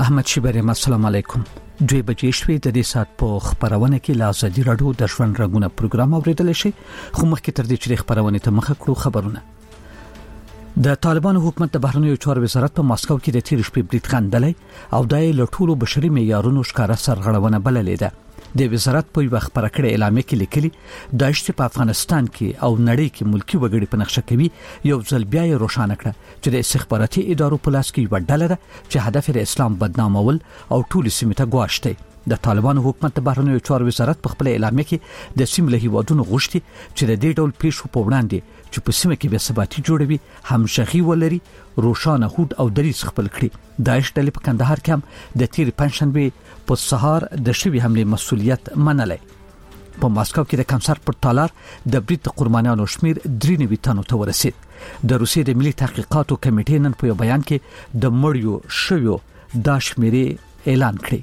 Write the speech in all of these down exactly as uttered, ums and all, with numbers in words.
احمد شیبریم السلام علیکم. دوی بجې شوې د دې سات په خبرونه کې لازمي راډیو د ژوند رنگونه پروګرام اوریدل شي. خو مخکې تر دې چې خبرونه ته مخه کړو خبرونه. د طالبانو حکومت د بهرنیو چارو وزارت په ماسکو کې د تیر شپې بریټ خندلې او دای له ټولو بشري معیارونو ښکارا سرغړونه بللې ده. د وزارت په یو خبره کړې اعلامیه کې لیکلي د اشت په افغانستان کې او نړۍ کې ملکی وګړي په نقشه کوي یو ځل بیا یې روښانه کړه چې د استخباراتي ادارو په لاس کې یو ډله ده چې هدف یې اسلام بدنامول او ټول سیمه ته ګواښتي. د طالبانو حکومت د بهرنیو چارو وزارت په خپل اعلامیه کې د سیمه له هیوادونو غوښتي چې د دې ډول پیښو په وړاندې چې په سیمه کې به ثباتي جوړوي همشغي ولري روشانه هود او دریس خپل کړي. داعش ډلې په کندهار کې هم د تیر پنځشنبه په سهار د شوی حمله مسؤلیت منلې. په ماسکو کې د کمسر پر تالار د بریټ قربانیانو شمیر درې نوي تنو ته ورسید. د روسیې د ملي تحقیقاتو کمیټې نن په یو بیان کې د مړیو شویو د شمیرې اعلان کړی.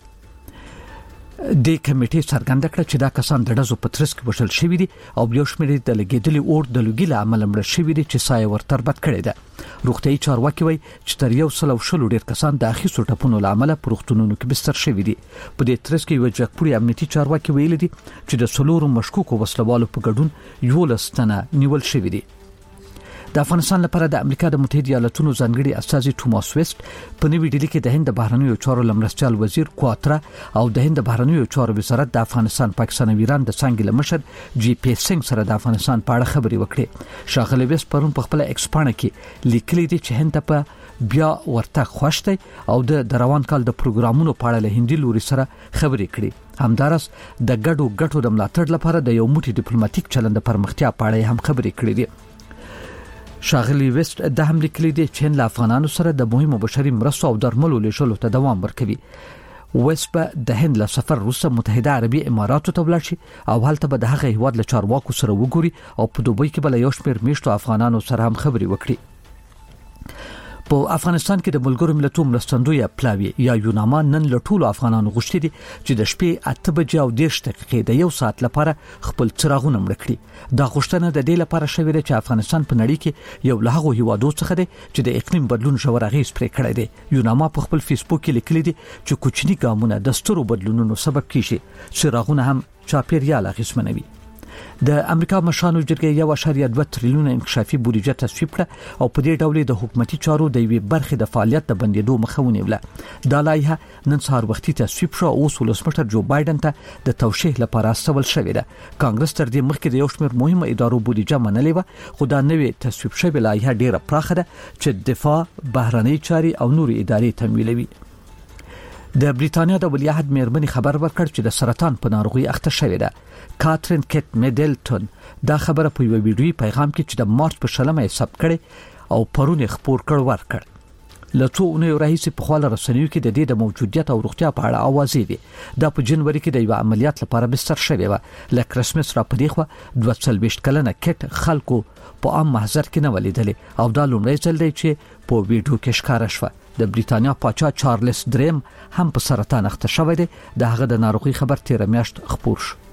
د کمیټې څرګنده کړه چې دا کسان د ډزو په ترڅ کې وشل شوی دي او یو شمېر د لګیدلي اور د لوګي له عمل مړ شوی دي چې سایه ورتربت کړي ده. روغتيایي چارواکي وایي چې تر یو سل او شل ډیر کسان د اخیستو ټپونو له عمله پر روغتونونو کې بستر شوی دي. په دې ترڅ کې یو جګپوري امنیتي چارواکي ویلي دي چې د سلورو مشکوکو وسلوالو په ګډون یو لستنه نیول شوی دي. د افغانستان لپاره د امریکا د متحده ایالاتونو ځانګړي استازي ټوماس ویسټ په نوې ډیلي کې د هند بهرنیو چارو لمرستیال وزیر کواترا او د هند بهرنیو چارو وزارت د افغانستان پاکستان او ایران د څنګه لمشر جی پی سنگ سره د افغانستان په اړه خبري وکړي. شاغله ویسټ پرون په خپل ایکس پاڼه کې لیکلي دي چې هند په بیا ورته خوښتي او د روان کال د پروګرامونو په اړه له هندي لوري سره خبري کړي. همدارس د ګډو ګټو د ملاتړ لپاره د یو موټي ډیپلوماټیک چلند پرمختیا په اړه هم خبري کړي دي. شاغلی ویسټ د حمله کړي دي چې له افغانانو سره د مهمو بشري مرستو او درملو لېږلو ته دوام ورکوي. ویسټ به د هند له سفر وروسته متحده عربي اماراتو ته ولاړ شي او هلته به د هغه هیواد له چارواکو سره وګوري او په دوبۍ کې به یو شمېر میشتو افغانانو سره هم خبري وکړي. په افغانستان کې د ملګرو ملتونو مرستندوی پلاوی یا یوناما نن له ټولو افغانانو غوښتي دي چې د شپې اته بجې او دېرش دقیقې د یو ساعت لپاره خپل څراغونه مړ کړي. دا غوښتنه د دې لپاره شوې ده چې افغانستان په نړۍ کې یو له هغو هیوادو څخه دی چې د اقلیم بدلون ژور اغېز پرې کړی دی. یوناما په خپل فیسبوک کې لیکلي دي چې کوچني ګامونه د سترو بدلونونو سبب کیږي. څراغونه هم چاپیریال اغېزمنوي. د امریکا مشرانو جرګې یو اشاریه دوه تریلیون انکشافي بودیجه تصویب کړه او په دې ډول د حکومتي چارو د یوې برخې د فعالیت د بندیدو مخه ونیوله. دا لایحه نن سهار وختي تصویب شو او ولسمشر جو بایدن ته د توشیح لپاره استول شوې ده. کانګرس تر دې مخکې د یو شمېر مهمه ادارو بودیجه منلې و خو دا نوې تصویب شوې لایحه ډیره پراخه ده چې دفاع، بهرنۍ چاري او نوري ادارې تمویلوي. د بریټانیا د ولیعهد میرمنې خبر ورکړ چې د سرطان په ناروغي اخته شوې ده. کاترین کیت میډلټون دا خبره په یو ویډیوي پیغام کې چې د مارچ په شلمه یې ثبت کړي او پرون خبر کړ ورکړ. لته اونې راهیسې په خپل رسنیو کې د دې د موجودیت او روغتیا په اړه اوازې دي. دا په جنوري کې د یو عملیات لپاره بستر شوی و. ل کرسمس را پدې خو دوه څلوېښت کلنه کیت خلکو په عام محضر کې نه ولیدلې او دا لومړی ځل دی چې په ویډیو کې ښکاره شوه. د بریټانیا پاچا چارلز دریم هم په سرطان اخته شوی دی. د هغه د ناروغي خبر تیر میاشت خبر شو.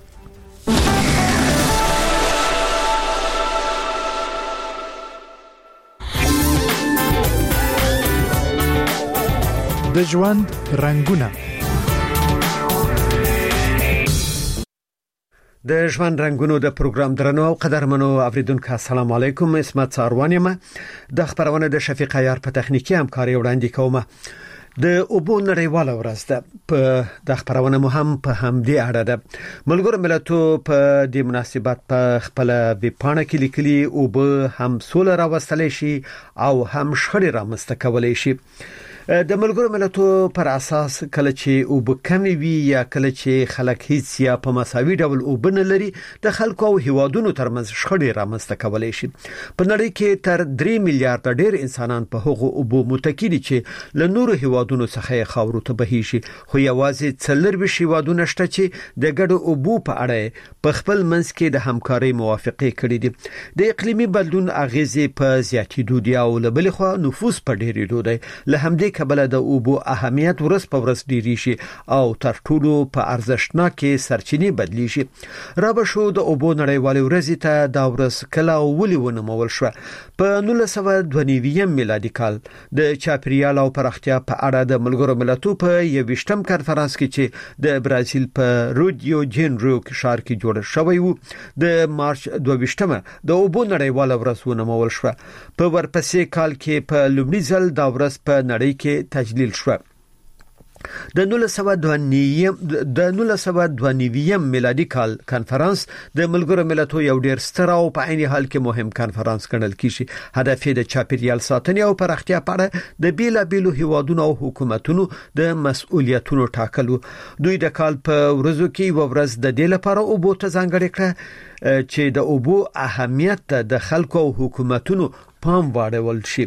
د ژوند رنگونه د ژوند رنگونو د پروګرام درنو او قدرمنو اوریدونکو السلام علیکم. اسمت ساروانی ما د خبرونه د شفیق عیار په تخنیکی همکاري وړاندې کوم. د اوبو نړیواله ورځ ده په د خبرونه مهم په همدې اړه ده. ملګرو ملتونو په دې مناسبت په خپل ویبپاڼه کې لیکلي اوبه هم سوله راوستلی شي او هم شخړې رامنځته کولی شي. د ملګرو ملتونو پر اساس کله چې اوبه کمی وي یا کله چې خلک هیڅ یا په مساوي ډول اوبه نه لري د خلکو او هیوادونو ترمنځ شخړې رامنځته کولی شي. په نړۍ کې تر درې میلیارډ ډیر انسانان په هغو اوبو متکی دي چې له نورو هیوادونو څخه خاورو ته بهیږي. خو یوازې څلور هیوادونه شته چې د ګډو اوبو په اړه په خپل منځ کې د همکارۍ موافقه کړې دي. د اقلیمي بدلون اغیزې په زیاتېدو دي او له بل خوا نفوس په ډېرېدو دی. له همدې کبله د اوبو اهمیت ورځ په ورځ ډیری شي او تر ټولو په ارزښتناکې سرچینې بدلی شي. رابه شو د اوبو نړیوالې ورځې ته دا ورځ کله ولې ونومول شو. په نولس سوه دوه نوي میلادي کال د چاپیریال او پراختیا په اړه د ملګرو ملتونو په یوویشتم کنفرانس کې چې د برازیل په رودیو جنیرو ښار کې جوړ شوی و د مارچ دوه ویشتمه د اوبو نړیواله ورځ ونومول شو. په ورپسې کال کې په لومړي ځل دا ورځ په نړۍ کې تجلیل شو. د نولس سوه دوه نوي د نولس سوه دوه نوي میلادي کال کنفرانس د ملګرو ملتونو یو ډیر ستر او په عین حال کې مهم کنفرانس ګڼل کیږي. هدف یې د چاپیریال ساتنې او پراختیا په اړه د بیلابیلو هیوادونو او حکومتونو د مسؤلیتونو ټاکلو. دوی د کال په ورځو کې یو ورځ د دې لپاره اوبو ته ځانګړې کړه چې د اوبو اهمیت د خلکو او حکومتونو پام واړول شي.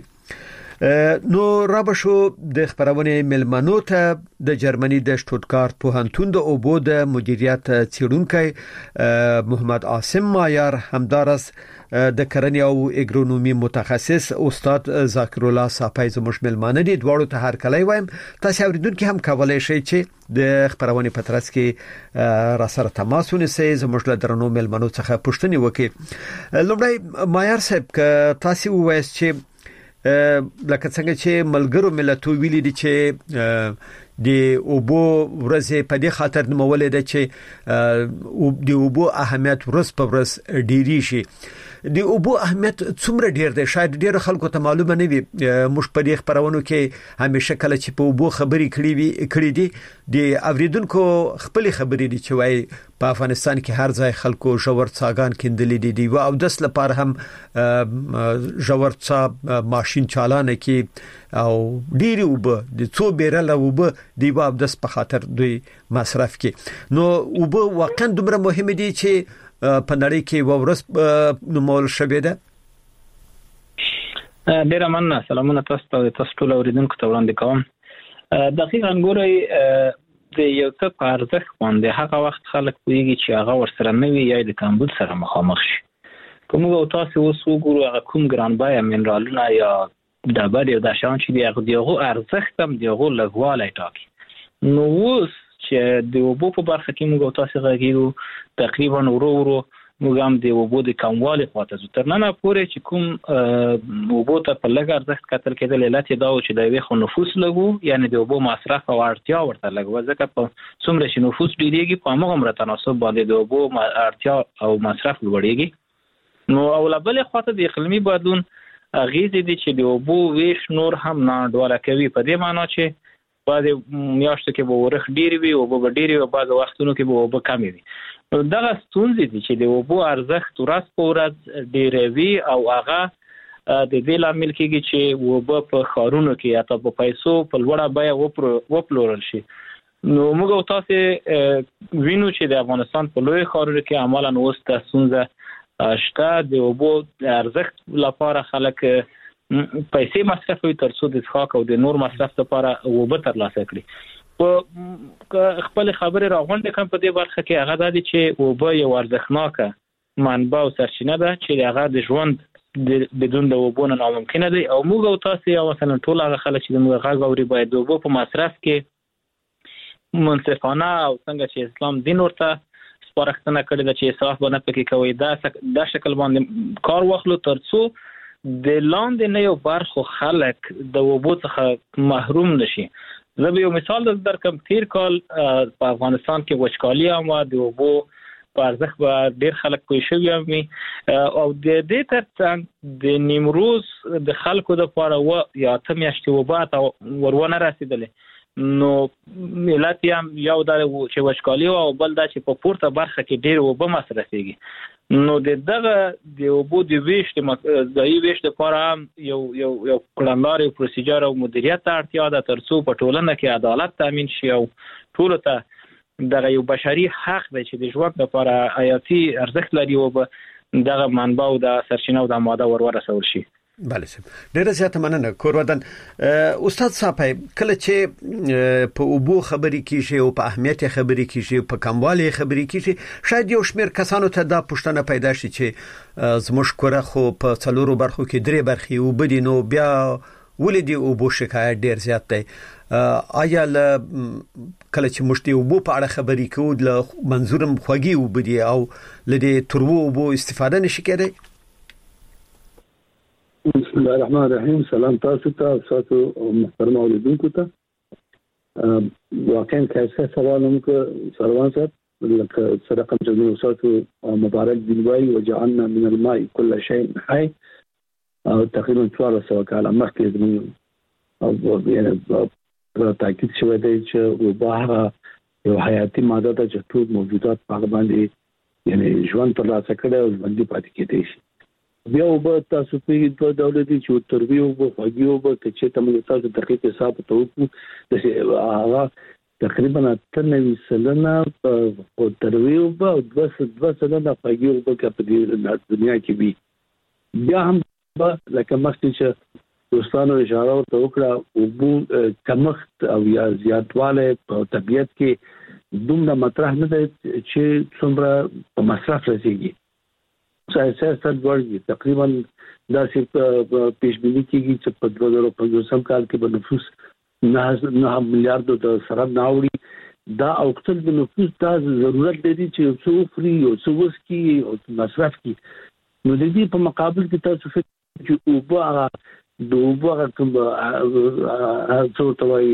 نو رابه شو د خبرونه ملمنو ته د جرمني د شټوتګارت پوهنتون د اوبو د مدیریت څیړونکي محمد عاصم مایار همدارس د کرنې او اګرونومي متخصص استاد ذاکر الله صافی زموږ ملمانه دي. دواړو ته هر کله وایم تاسو اوریدونکو هم کولای شئ چې د خبرونه په ترڅ کې را سره تماس ونیسئ زموږ له درنو ملمنو څخه پوښتنه وکړئ. لومړی مایار صاحب که تاسو وایئ چې لکه څنګه چې ملګرو ملتونو ویلي دي چې د اوبو ورځ په دې خاطر نومولې ده چې د اوبو اهمیت ورځ په ورځ ډیری شي. د اوبو اهمیت څومره ډیر دی؟ شاید ډیر خلکو ته معلومه نه وي. موږ په دې خبرونو کې همیشه کله چې په اوبو خبرې کړې وي کړې دي د اوریدونکو خپل خبرې دي چې وایي په افغانستان کې هر ځای خلکو ژور څاګان کیندلې دي او د اصل لپاره هم ژور څا ماشين چالانه کې او ډیر وب د څو بیرله وب دی په د په خاطر دوی مصرف کې. نو وب واقعا دومره مهم دي چې په نړۍ کې ورس نومول شوی ده. ډیر مننه. سلامونه تاسو ته تاسو ټول اوریدونکو ته وړاندې کوم. دقیقاً ګورئ د یو څه په ارزښت باندې هغه وخت خلک پوهیږي چې هغه ورسره نه وي یا د کمبود سره مخامخ شي. کوم او تاسو اوس وګورئ هغه کوم ګران بیه منرالونه یا ډبر یا د شان چې دی هغه دیغه ارزښت هم دیغه لګوالای ټاکي. نو اوس چې د اوبو په برخه کې موږ تاسو غږیږو تقریبا ورو ورو موږ هم د اوبو د کموالي خاطر تر نن پورې چې کوم اوبو ته په لږ ارزښت کتل کېدل علت دا و چې د ویخو نفوس لګو یعنی د اوبو مصرف او اړتیا ورته لګو ځکه په څومره چې نفوس ډیریږي په هغه مره تناسب باندې د اوبو اړتیا او مصرف لوړیږي. نو اولبل خاطر د اقلیمي بدلون غیزه دي چې د اوبو ویش نور هم نه ډوله کوي په دې معنی چې بعض میاشتو کې به ورخ ډیر وي او به ډیر وي بعض وختونو کې به اوبه کم وي. دغه ستونزې دي چې د اوبو ارزښت ورځ په ورځ ډیروي او هغه د دې لامل کېږي چې اوبه په ښارونو کې یا په پیسو په لوړه بیه وپلورل شي. نو موږ تاسو وینو چې د افغانستان په لوی ښارونو کې عملاً اوس د ستونزه شته. د اوبو ارزښت لپاره خلک پیسې مصرفوي ترڅو د څښاک او د نور مصرف لپاره اوبه ترلاسه کړي. په خپل خبره راغونډه کوم په دې برخه کې هغه د چې اوبه یو ارزښتناکه منبع او سرچینه ده چې هغه د ژوند بدون د اوبو نه ناممکن دی. او موږ او تاسو یا مثلا ټول هغه خلک چې موږ غږ اوري باید د اوبو په مصرف کې منصفانه او څنګه چې اسلام دین ورته سپارښتنه کړې ده چې اسراف باندې پکې کوي دا د شکل باندې کار واخلو ترڅو د لاندې نه یو برخو خلک د اوبو څخه محروم نشي. زه به یو مثال درکم. تیر کال په افغانستان کې وچکالي هم د اوبو په ارزښت به ډیر خلک پوه شوي وي او د دې ترڅنګ د نیمروز د خلکو لپاره و یا اته میاشتې اوبه ته ورونه رسیدلې. نو ملت هم یو د چې وچکالي او بل دا چې په پورته برخه کې ډیر اوبه مصرفيږي. نو د دغه د اوبو د ویش د ځای ویش لپاره یو یو یو کړنلاري پروسیجر او مدیریت ته اړتیا ده ترڅو په ټولنه کې عدالت تامین شي او ټول ته دغه یو بشري حق دی چې د ژوند لپاره حیاتي ارزښت لري او دغه منبع او د سرچینه او د ماده ورورسول شي. بله سم. ډیره زیاته مننه کور ودان. استاد صاحب کله چې په اوبو خبرې کیږي او په اهمیت خبرې کیږي په کموالي خبرې کیږي شاید یو شمیر کسانو ته دا پوښتنه پیدا شي چې زموږ کوره خو په څلورو برخو کې درې برخې وبدي نو بیا ولې دی او بو شکایت ډیر زیات دی آیا ل کله چې مشتي او بو په اړه خبرې کوو د منظورم خوږی او بدی او لدی ترو او بو استفاده نشي کېدای. بسم الله الرحمن الرحیم. سلام تاسو ته تاسو محترم اوریدونکو ته. واقعا کیسه سوالم کو سروان صاحب لکه صدقه جنو تاسو مبارک دی وای وجعلنا من الماء كل شيء حي او تقریبا څوارلس سوه کاله مخکې زموږ او یعنې په تاکید شوی دی چې اوبه هغه یو حیاتي ماده ده چې ټول موجودات په هغه باندې یعنې ژوند ترلاسه کړی او ژوندي پاتې کېدی شي. بیا اوبه تاسو پوهېږئ دوه ډوله دي چې تروي اوبه خوږې اوبه که چېرته موږ تاسو دقیق حساب ورته وکړو داسې هغه تقریبا اته نوي سلنه په تروي اوبه او دوه سلنه خوږې اوبه که په دې دنیا کې وي. بیا هم لکه مخکې چې دوستانو اشاره ورته وکړه اوبو کمښت او یا زیاتوالی په طبیعت کې دومره مطرح نه دی چې څومره په مصرف رسېږي. سیاست ورګي تقریبا داسې پیشبیني کېږي چې په دوه زره پنځوسم کال کې به نفوس نه میلیارډو ته سره ناوړي. دا اوکتل د نفوس دا ضرورت لري چې یو څه وخوري یو څه وڅښي او مصرف کړي. نو د دې په مقابل کې تاسو فکر چې اوبه هغه د اوبو هغه کوم څه ورته وایي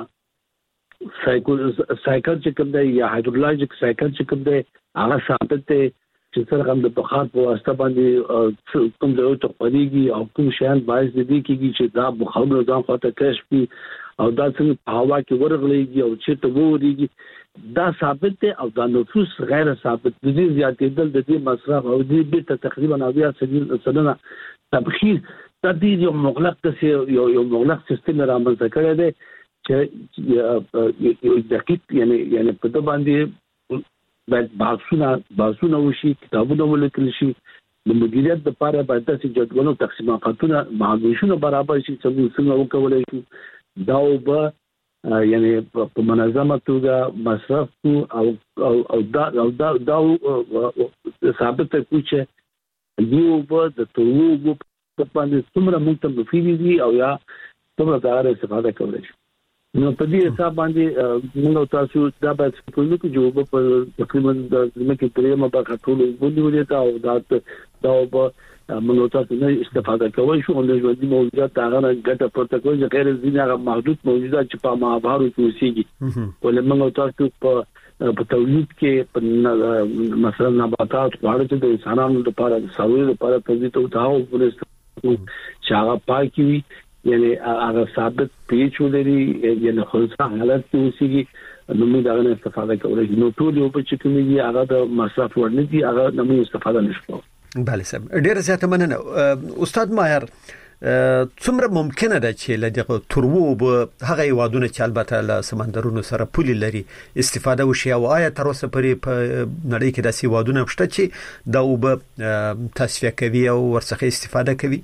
سایکل چې کوم دی یا هایدرولوژیک سایکل چې کوم دی هغه ثابت دی چې څرنګه د بخار په واسطه باندې کوم ځای ته خورېږي او کوم شیان باعث د دې کېږي چې دا بخارونه ځان خواته کشف کړي او دا څنګه په هوا کې ورغلېږي او چېرته وورېږي دا ثابت دی او دا نفوس غیر ثابت د دې زیاتېدل د دې مصرف او دې بیرته تقریبا اویا سلنه تبخیر دا دې یو مغلق داسې یو یو مغلق سیستم رامنځته کړی دی چې یو دقیق یعنی یعنی په دې باندې باید بحثونه بحثونه وشي کتابونه ولیکل شي د مدیریت لپاره باید داسې جدولونه تقسیماتونه معلوماتونه برابر شي چې موږ څنګه وکولای شو دا اوبه یعنی په منظمه توګه مصرف کو او او دا او دا دا ثابت کړو چې یو اوبه د توغو په باندې څومره موږ ته مفید دي او یا څومره دا استفاده کولای شو. نو په دې حساب باندې موږ تاسو دا باید په کومو کې جواب په تقریبا د مکه پرېمه په ټولو باندې ولیکا او دا دا په موږ تاسو نه استفاده کوي شو د ژوندۍ موجودات هغه ګټه پورته کوي چې غیر ځینې هغه محدود موجودات چې په ماهوارو کې اوسېږي ولې موږ تاسو په په تولید کې مثلا نباتات خواړه چې د انسانانو لپاره د ساروي لپاره تولید او تاو ورسته چې هغه پاکي وي یعنی هغه ثابت پیچ ولري یعنی خلصه حالت کې اوسېږي نو موږ دا نه استفاده کوو. نو ټول یو په چې کومي هغه د مصرف ورنه دي هغه نه موږ استفاده نشو. بله سم ډیر زیاته مننه استاد ماهر. څومره ممکنه ده چې لدغه ترو به هغه وادونه چې البته له سمندرونو سره پولي لري استفاده وشي او آیا تر اوسه پرې په نړۍ کې داسې وادونه شته چې دا وب تصفیه کوي او ورڅخه استفاده کوي؟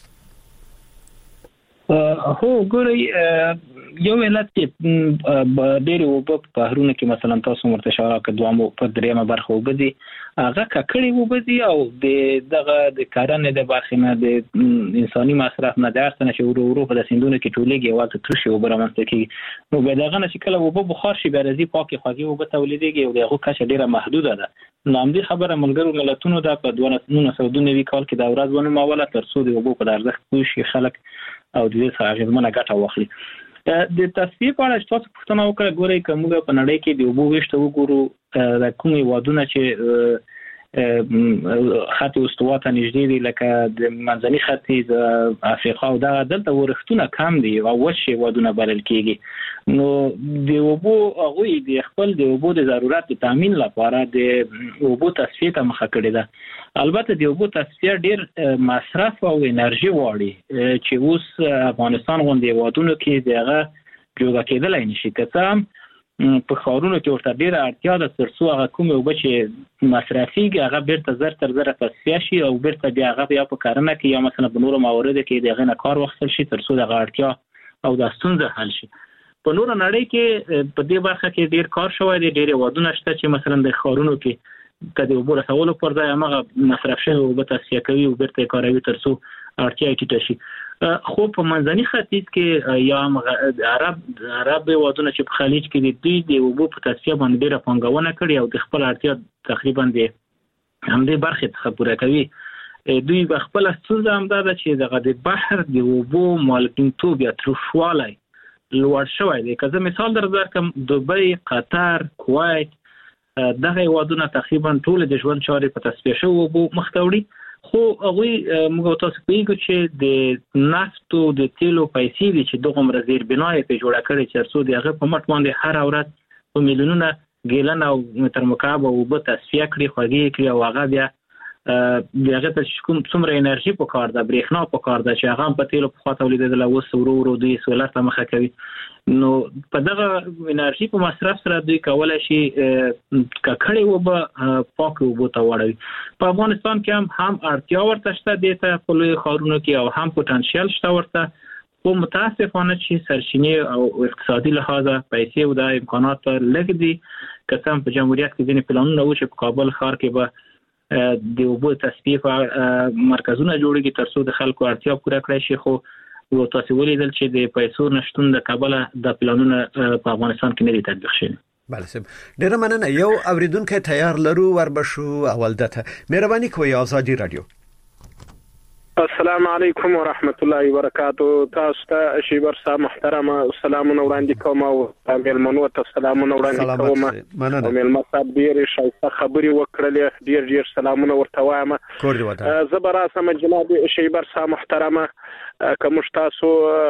هو ګورئ یو علت چې ډېر وب په بحرونو کې مثلا تاسو مرته اشاره کړه دوه په دریمه برخه وبدي هغه ککړې وبدي او د دغه د کارنې د برخې نه د انساني مصرف نه درته نشي ورو ورو په سیندونو کې ټولېږي او تر شي وبرمنځ کې نو به دغه نشي کله وب بخار شي برزي پاکي خوږي وب تولیدېږي او دغه کچه ډیره محدوده ده. نو هم دې خبره ملګرو ملتونو د په دوه زره نوي کال کې د ورځ ونه ماوله تر څو د وب په ارزښت پوه شي خلک او د دې څخه غوښمنه ګټه واخلي. د تصفیه په اړه تاسو پوښتنه وکړه ګورئ کومه په نړۍ کې د اوبو وشته وګورو د کومې وادونه چې خط استوا ته نږدې دي لکه د منځني خط د افریقا او د دلته ورښتونه کم دي او وشي وادونه بلل کېږي. نو د اوبو هغه د خپل د اوبو د ضرورت د تامین لپاره د اوبو تصفیه ته مخه کړې ده. البته د اوبو تصفیه ډیر مصرف او انرژي غواړي چې اوس افغانستان غونډې وادونو کې دغه جوړه کېدلای نشي که په خارونو کې ورته ډیره اړتیا ده ترڅو هغه کومه اوبه چې مصرفيږي هغه بیرته زر تر زر تصفیه شي او بیرته بیا هغه بیا په کارنه کې یا مثلا په نورو مواردو کې دغه نه کار وخت شي ترڅو دغه اړتیا او د ستونزه حل شي. په نورو نړۍ کې په دې برخه کې ډیر کار شوی دی ډیر وادونه شته چې مثلا د خارونو کې کله اوبه رسولو پر ځای هغه مصرف شوی اوبه تصفیه کوي او بیرته کاروي ترڅو اړتیا ټیټه شي. خو په منځني ختیځ کې یا عرب عرب وادونه چې په خلیج کې د دوی د اوبو په تصفیه باندې ډېره پانګونه کړې او د خپل اړتیا تقریبا د همدې برخې څخه پوره کوي. دوی په خپل ستونزه هم ده چې دغه د بحر د اوبو مالکینتوب یا ترشوالی لوړ شوی دی. که زه مثال در درکم، دوبۍ، قطر، کویت دغه وادونه تقریبا ټول د ژوند چارې په تصفیه شوو اوبو مخ ته وړي. خو هغوی موږ تاسو پوهیږو چې د نفت او د تیلو پیسې دي چې دغومره زیربنا یې پرې جوړه کړې چې تر څو د هغه په مټ باندې هره ورځ په میلیونونه ګیلن او متر مکعب اوبه تصفیه کړي، خوږې کړي او هغه بیا د هغه ته کوم څومره انرژي پکار ده، برېښنا پکار ده چې هغه هم په تیلو پخوا تولیدېدله، اوس ورو ورو دوی سولر ته مخه کوي. نو په دغه انرژي په مصرف سره دوی کولی شي ککړې اوبه پاکې اوبو ته واړوي. په افغانستان کې هم هم اړتیا ورته شته دې ته په لویو ښارونو کې او هم پوتنشیل شته ورته، خو متاسفانه چې سرچینې او اقتصادي لحاظه پیسې او د امکانات لږ دي. که څه هم په جمهوریت کې ځینې پلانونه و چې په کابل ښار کې به د اوبو تصفیه مرکزونه جوړېږي تر څو د خلکو اړتیا پوره کړی شي، خو و تاسو ولیدل چې د پیسو نشتون د کابل د پلانونو په افغانستان کې نه دي تطبیق شوي. بله سم، ډیره مننه. یو اوریدونکو تیار لرو وربشو اول دته. مهرباني کوئ آزادی رادیو. السلام علیکم ورحمت الله وبرکاتہ. تاسو ته شیبر صاحب محترم سلامونه وړاندې کوم او مېلمنو ته سلامونه وړاندې کوم. مننه. مېلمه صاحب ډېر ښایسته خبرې وکړلې، ډېر ډېر سلامونه ورته وایم. کور دې ودان. زه به راسم جناب شیبر صاحب محترم، کوم تاسو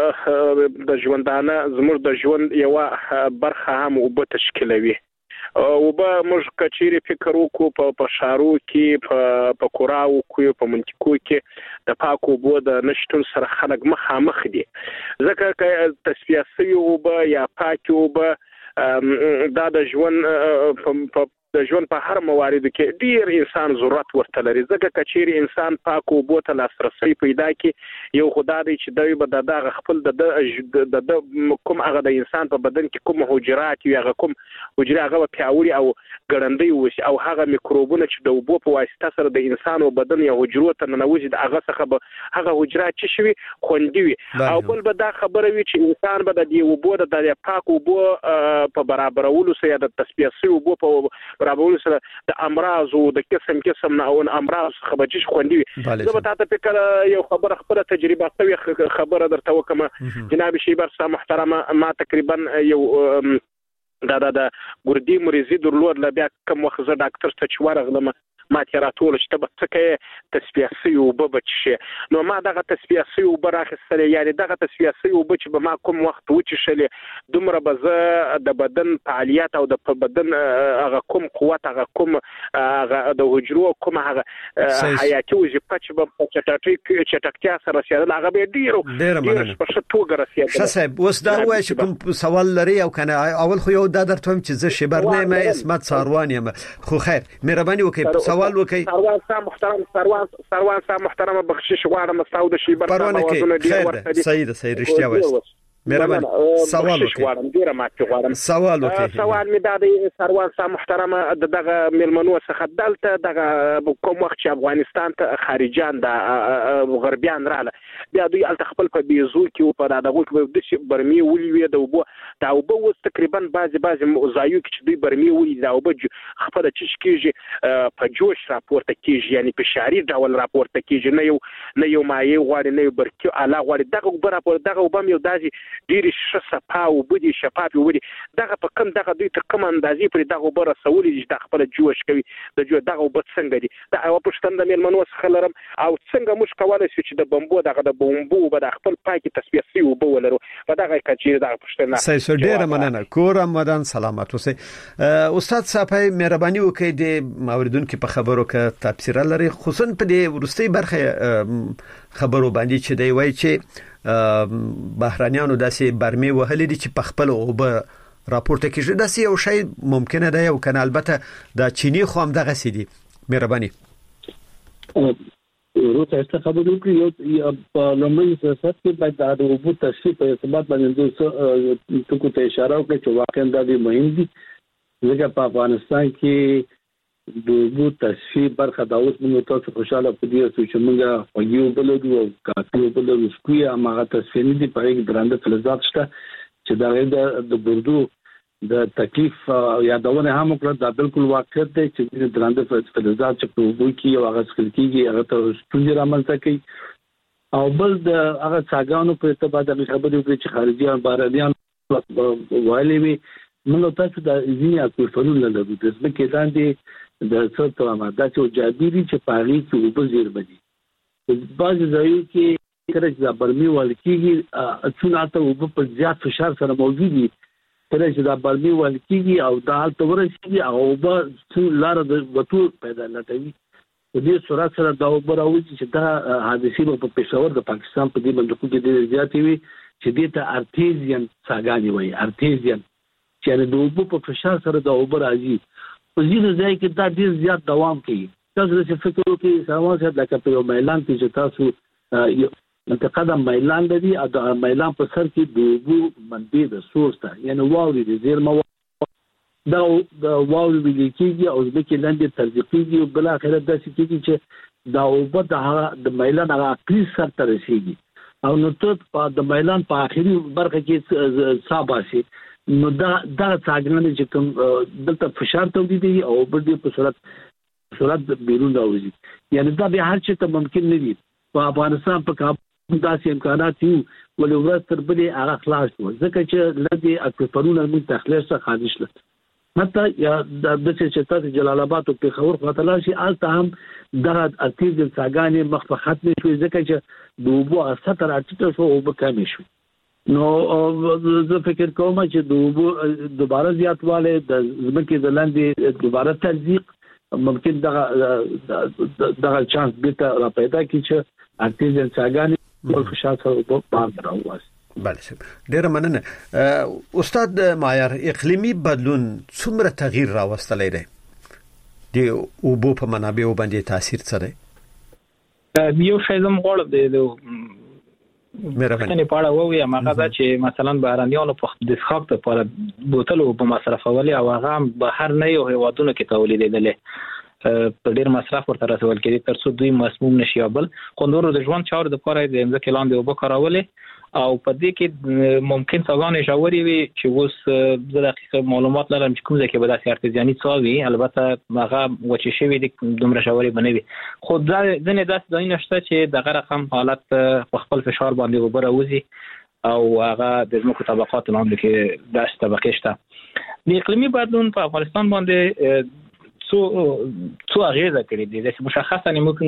د ژوندانه زموږ د ژوند یو برخه هم اوبه تشکیلوي. اوبه موږ کچېرې فکر وکړو په شارو کې، په کوراو کې، په منطقو کې د پاکو اوبو د نشتون سره خلک مخامخ دي. ځکه که تصفیه شوې اوبه یا پاکې اوبه دا د ژوند په د ژوند په هر موارد کې ډیر انسان ضرورت ورته لري. ځکه کچېرې انسان پاکو اوبو ته لاسرسی پیدا کړي، یو خدای دی چې دوی به دغه خپل د کوم هغه د انسان په بدن کې کوم حجرات وي، هغه کوم حجرې هغه به پیاوړي او ګړندۍ وشي، او هغه میکروبونه چې د اوبو په واسطه سره د انسان او بدن یا حجرو ته ننوځي د هغه څخه به هغه حجرات چې شوي خوندي وي. او بل به دا خبره وي چې انسان به د دې اوبو د پاکو اوبو په برابرولو سره یا د تصفیه شویو اوبو په برابرولو سره د امراض او د قسم قسم نه او امراض څخه بچی خوندي وي. زه به تاسو فکر یو خبره خبره تجربه کوي خبره درته وکم. جناب شیبر صاحب محترم، ما تقریبا یو دا دا د ګردی مریضي درلود، ل بیا کوم وخت زه ډاکټر ته چې ورغلم ما تیراتول چې به څه کې تصفیه شوی اوبه بچي. نو ما دغه تصفیه شوی اوبه راخستلې، یعنی دغه تصفیه شوی اوبه چې به ما کوم وخت وچشلې دومره به زه د بدن فعالیت او د بدن هغه کوم قوت هغه کوم هغه د حجرو کوم هغه حیاتي وظیفه چې به چټکټي چټکتیا سره رسیدل هغه به ډیرو ډیر په شتوګه رسیدل. ښه صاحب، اوس دا وایي چې کوم سوال لري او کنه اول خو یو دا درته چې زه شیبر نه یم، اسمت ساروان یم. خو خیر مهرباني وکړئ سوال وکړئ. سروان صاحب محترم سروان سروان صاحب محترم بخشش غواړم تاسو د شیبر صاحب وازونه ډیر ورته دي. صحیح ده، صحیح رښتیا وایي. مهرباني سوال وکړئ. ډیر ماته غواړم سوال وکړئ. سوال می دا دی سروان صاحب محترم، دغه ملمنو څخه دلته دغه کوم وخت چې افغانستان ته خارجان د غربیان رااله، بیا دوی الته خپل په بیزو کې او په دغه کې د برمي ولوي د وبو دا وبو وس تقریبا بعضی بعضی زایو کې دوی برمي ولي دا وبو خپل چش کېږي په جوش راپورته کېږي، یعنی په شعري ډول راپورته کېږي، نه یو نه یو مایع غواړي نه یو برکي اعلی غواړي. دغه وبو راپور دغه وبم یو داسي ډیر شفاف او بودي شفاف وي. دغه په کوم دغه دوی ته کوم اندازې پر دغه وبو رسولي چې د خپل جوش کوي د جو دغه وبو څنګه دي. دا او پښتون د ملمنو څخه لرم او څنګه موږ کولای شو چې د بمبو دغه د بمبو به د خپل پاکي تصفیه سی وبو ولرو په دغه کچې دغه پښتون. صحیح، ډیر مننه. کورم مدان سلامت اوسئ. استاد صاحب مهرباني وکړئ د اوریدونکو په خبرو کې تفسیر لري، خصوصا په دې ورستۍ برخه خبرو باندې چې دی وایي چې بهرانيانو داسې برمي وهلې دي چې په خپل اوبه راپورته کیږي. داسې یو شی ممکنه ده او کنه البته د چینی خو هم دغه سي دي. مهرباني روته است خبرې وکړي. یو په لومړي سیاست کې باید د اوبو تصفیه په ارتباط باندې څه ټکو ته اشاره وکړي چې واقعا دا ډېر مهم دي، ځکه په افغانستان کې د اوبو تصفیه برخه دا اوس موږ تاسو خوشاله پدې چې موږ خوږی وبلو او کافي وبلو سکویا هغه تصفیه نه دي په کې درانده فلزات شته چې دا د بردو د تکلیف یادونه هم کړه دا بالکل واقعیت دی چې درانده فلزات چې په اوبو کې یو هغه څکل کېږي هغه ته ستونزې رامنځته کوي او بل د هغه څاګانو په ارتباط د خبرې وکړي چې خارجيان بهرنيان وایي وي موږ تاسو د ځینې اکوفرونه لرو د ځمکې لاندې د څو ماده چې جاديري چې پاري کې اوبه زیر بدي په بعض ځایو کې کله چې برمي ولکېږي څونه ته اوبه په زیات فشار سره موجود دي کله چې دا برمي ولکېږي او دا حالت ورسېږي او اوبه څو لار د وټو پیدا لټوي په دې سرعت سره دا اوبه راوځي چې دا حادثه په پېښور د پاکستان په دې منطقو کې ډېر زیات وي چې دې ته ارتيزيان څاګانې وایي ارتيزيان چې د اوبو په فشار سره دا اوبه راځي په ځینې ځای کې دا ډېر زیات دوام کوي تاسو چې فکر وکړئ سامان چې لکه په یو میلان کې چې تاسو یو منطقه د میلان دی او د میلان په سر کې د اوبو منبع د سورس ته یعنی واوري د زیرمه دا د واوري ویل کېږي او ځکه لاندې تزریقېږي او بل اخر داسې کېږي چې دا اوبه د د میلان هغه اقلي سر ته رسېږي او نو ته په د میلان په اخري برخه کې صاباسي نو دا دا څنګه چې کوم دلته فشار تولیدي او بل په صورت صورت بیرون راوځي یعنی دا به هر څه ته ممکن نه دي په افغانستان په کابل داسې امکانات یو ولې ورځ تر بلې هغه خلاص شو ځکه چې لدی اکوفرونه موږ تخلیص څخه خارج شول حتی یا د چې تاسو جلال آباد او پیښور خاطر شي الته هم دا ارتیز څاګانې مخ په ختم شو ځکه چې د اوبو ستر اټیټ شو او به کم شو نو زه فکر کوم چې د اوبو دوباره زیاتواله د ځمکې د لاندې دوباره تزریق ممکن دا دا چانس بیت را پیدا کی چې ارتیزن څاګانې په فشار سره په باندې راوځي بله ډیره مننه استاد مایر اقلیمی بدلون څومره تغییر راوستلی دی د اوبو په منابعو باندې تاثیر څه دی یو شی زم غواړم د مېرمنې پاړه ووي هغه دا چې مثلا بهرنیانو په د څښاک لپاره بوتلو په مصرفولي او هغه بهر نه یو هیوادونو کې تولیدېدل په ډېر مصرف ورته رسول کېږي تر څو دوی مسموم نشي بل خوندورو د ژوند چارو لپاره د ځمکې لاندې اوبه کارولې او په دې کې ممکن څنګه ژوري وي چې اوس د دقیق معلومات لرم چې کوم ځای کې به داسې ارتزیاني څاوي البته هغه وچې شوی د دومره ژوري بنوي خو دا ځنې داسې ځای نشته چې دغه رقم حالت په خپل فشار باندې اوبه راوځي او هغه د ځمکو طبقات لاندې کې داسې طبقې شته د اقلیمي بدلون په افغانستان باندې څو څو اغیزه کړې دي چې مشخصا موږ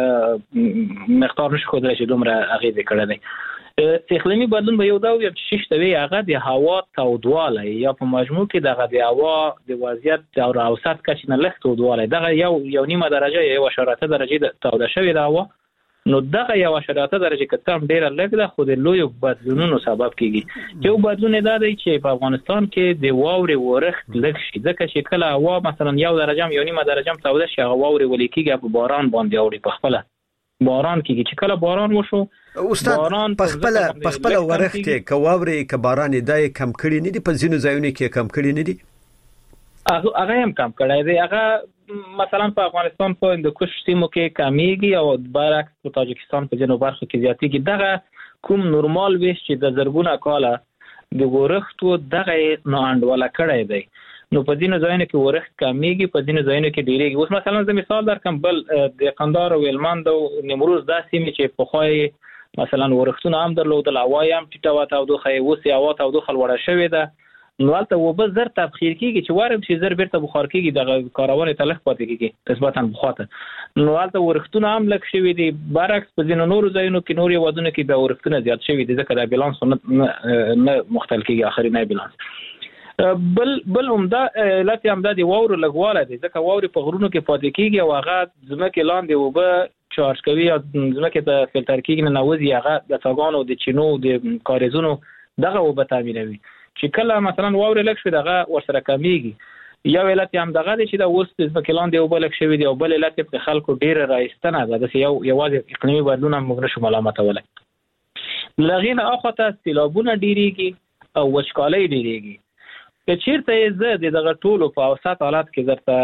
نشو مقدار نشو خدای چې دومره اغیزه کړې دي اقلیمي بدلون به یو دا وي چې شته هغه د هوا تودواله یا په مجموع کې دغه د هوا د وضعیت او اوسط کچې نه لږ تودواله دغه یو یو نیمه درجه یو اشاریه درجه توده شوی د هوا نو دغه یو اشاریه درجه کتم ډیره لږ ده خو د لوی بدلونونو سبب کیږي یو بدلون دا دی چې په افغانستان کې د واوري ورښت لږ شي ځکه چې کله هوا مثلا یو درجه یو نیمه درجه توده شي هغه واوري ولې کیږي په باران باندې اوري په خپل باران کیږي چې کله باران وشو استاد په خپل په خپل ورښت کې کواوري ک باران دای کم کړي نه دي په ځینو ځایونو کې کم کړي نه دي هغه هغه هم کم کړی دی هغه مثلا په افغانستان په هندوکش سیمو کې کمیږي او برعکس په تاجکستان په جنوب برخو کې زیاتېږي دغه کوم نورمال ویش چې د زرګونه کاله د ورښتو دغه نه انډوله کړی دی نو په دینو ځایونو کې ورښت کمیږي په دینو ځایونو کې ډیریږي اوس مثلا د مثال درکم بل د قندهار او هلمند او نیمروز داسې سیمې چې په خوای مثلا ورښتونه هم درلودل هوا هم ټیټه وه تودوخه یې اوس هوا تودوخه لوړه شوې ده نو هلته اوبه زر تبخیر کېږي چې وارم شي زر بیرته بخار کېږي دغه کارونې ته لږ پاتې کېږي نسبتا پخوا ته نو هلته ورښتونه هم لږ شوي دي برعکس په ځینو نورو ځایونو کې نور هېوادونو کې بیا ورښتونه زیات شوي دي ځکه دا بیلانس نه مختل کېږي اخرینی بیلانس بل بل عمده علت هم دا د واورو لږوالی دی ځکه واورې په غرونو کې پاتې کېږي او هغه ځمکې لاندې اوبه چارج کوي او ځمکې ته فلټر کېږي ننوځي هغه د څاګانو د چینو د کاریزونو دغه اوبه تامینوي چې کله مثلا واورې لږ شوي دغه ورسره کمیږي یو علت هم دغه دی چې د اوس د ځمکې لاندې اوبه لږ شوي دي او بل علت یې د خلکو ډېره راایستنه ده داسې یو یوازې اقلیمي بدلون هم موږ نشو ملامتولی له هغې نه اخواته سیلابونه ډېرېږي او وچکالۍ ډېرېږي که چیرته زه د دغه ټولو په اوسط حالت کې درته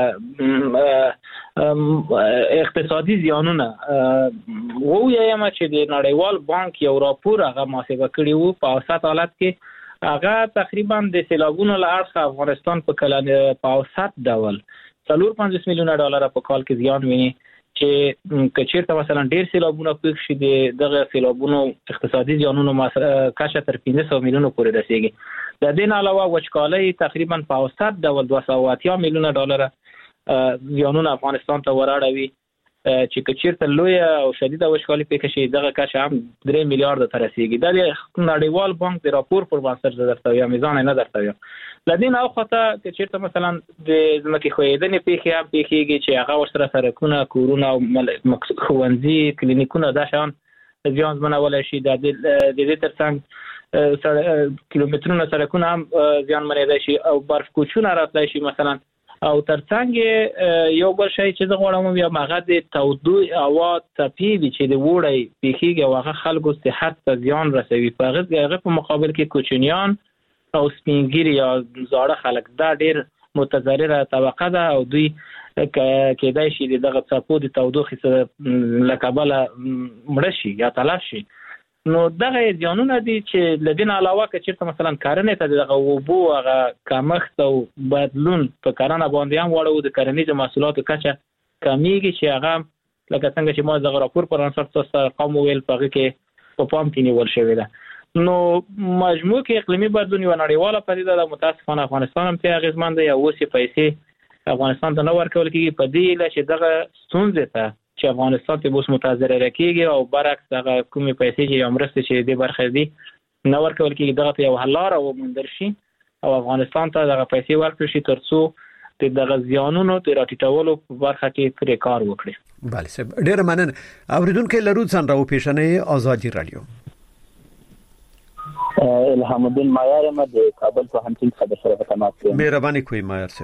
اقتصادي زیانونه ووایم چې د نړیوال بانک یو راپور هغه محاسبه کړی وو په اوسط حالت کې هغه تقریبا د سیلابونو له اړخه افغانستان په کلن په اوسط ډول څلور پنځوس میلیونه ډالر په کال کې زیان ویني چې کچیرته مثلا ډیر سیلابونه پېښ شي د دغه سیلابونو اقتصادي زیانونو کچه تر پنځه سوه میلیونه پورې رسیږي. د دې نه علاوه وچکالۍ تقریبا په اوسط ډول دوه سوه اتیا میلیونه ډالر زیانونه افغانستان ته وراړوي چې کچیرته لوی او شدید وچکالۍ پېښ شي دغه کچه هم درې میلیارډ ته رسیږي. د نړیوال بانک د راپور پر بنسټ درته یا میزان نه درته یم. لدین او خطا کچیرته مثلا د ځمکې خویدنې پېښې هم پېښېږي چې هغه ورسره سړکونه کورونه او ښوونځي کلینیکونه دا شان زیان زمنولی شي. د دې ترڅنګ کیلومترونه سړکونه هم زیان منېدای شي او برف کوچونه راتلی شي مثلا. او ترڅنګ یو بل شی چې زه غواړم یا هغه د تودو هوا څپې دي چې د وړي پېښېږي او هغه خلکو صحت ته زیان رسوي. په هغه په مقابل کې کوچنیان او سپینګیري یا زاړه خلک دا ډېر متضرره طبقه ده او دوی کېدای شي دغه څپو د تودوخې سره له کبله مړه شي یا تلف شي. نو دغه زیانونه دي چې له دې نه علاوه که چېرته مثلا کرنې ته دغه اوبو هغه کمښت او بدلون په کرنه باندې هم واړو د کرنیزو محصولاتو کچه کمیږي چې هغه لکه څنګه چې ما دغه راپور پر اساس تاسو ارقام وویل په هغه کې په پام کې نیول شوی ده. نو مجموع کې اقلیمي بدلون یو نړیواله پدیده ده. متاسفانه افغانستان هم ته اغیزمن دی او اوس یې پیسې افغانستان ته نه ورکول کېږي په دې علت چې دغه ستونزې ته چې افغانستان ته اوس متضرره کېږي او برعکس دغه کومې پیسې چې یا مرستې چې دې برخه دي نه ورکول کېږي دغه ته یو حل لاره وموندل شي او افغانستان ته دغه پیسې ورکړل شي تر څو د دغه زیانونو د راټیټولو په برخه کې پرې کار وکړي. بله صاحب ډېره مننه. اوریدونکو لرو ځان راوپېژنئ ازادي رادیو. الهام الدین مایار ما د کابل پوهنتون څخه د سره تماس کوم. مهرباني کوئ مایار صاحب.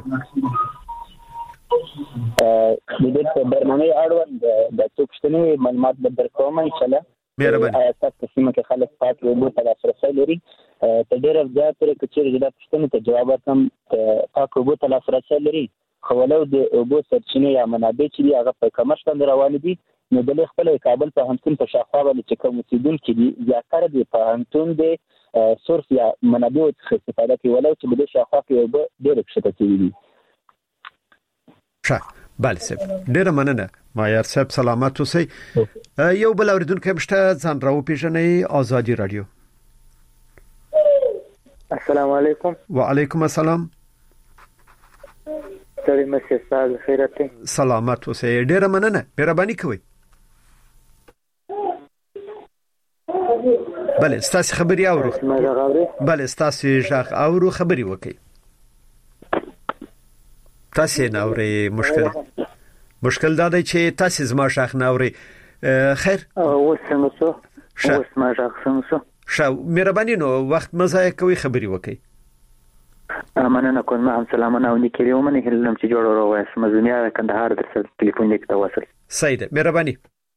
د دې برنامه اړوند د څوکشتنې معلومات درکوم ان شاء الله. مهرباني. تاسو په سیمه کې خلک پات وګورئ تاسو سره لري ته ډېر زیات لري چې د پښتنې ته جواب ورکړم تاسو وګورئ تاسو سره لري خو ولو د اوبو سرچینې یا منابع چې هغه په کمښت باندې روان دي نو د خپل کابل په همتون په شاخوا باندې چې کوم اوسیدونکو دي زیاتره د په همتون د سورس یا منابع څخه استفاده کوي ولو چې د شاخوا کې اوبه ډېر کښته کیږي. ښه بله صاحب ډېره مننه مایار صاحب سلامت اوسئ. یو بل اوریدونکی مشته ځان راوپېژنئ ازادي رادیو. السلام علیکم. وعلیکم السلام. ستړي مشه استاد خیرت. سلامت اوسئ ډېره مننه مهرباني کوئ. بله ستاسو خبري اورو. بله ستاسو ژغ اورو خبري وکړئ. تاسو نه اوري مشکل مشکل دا دی چې تاسو زما ژغ نه اوري. خیر اوس څنګه څه اوس ما ژغ څنګه څه شاو مهرباني نو وخت مزه کوي خبري وکړئ. مننه کوم هم سلامونه او نیکي ومنه هلم چې جوړ ورو واسه مزمیا کندهار در سره ټلیفون لیک تواصل. سید مهرباني.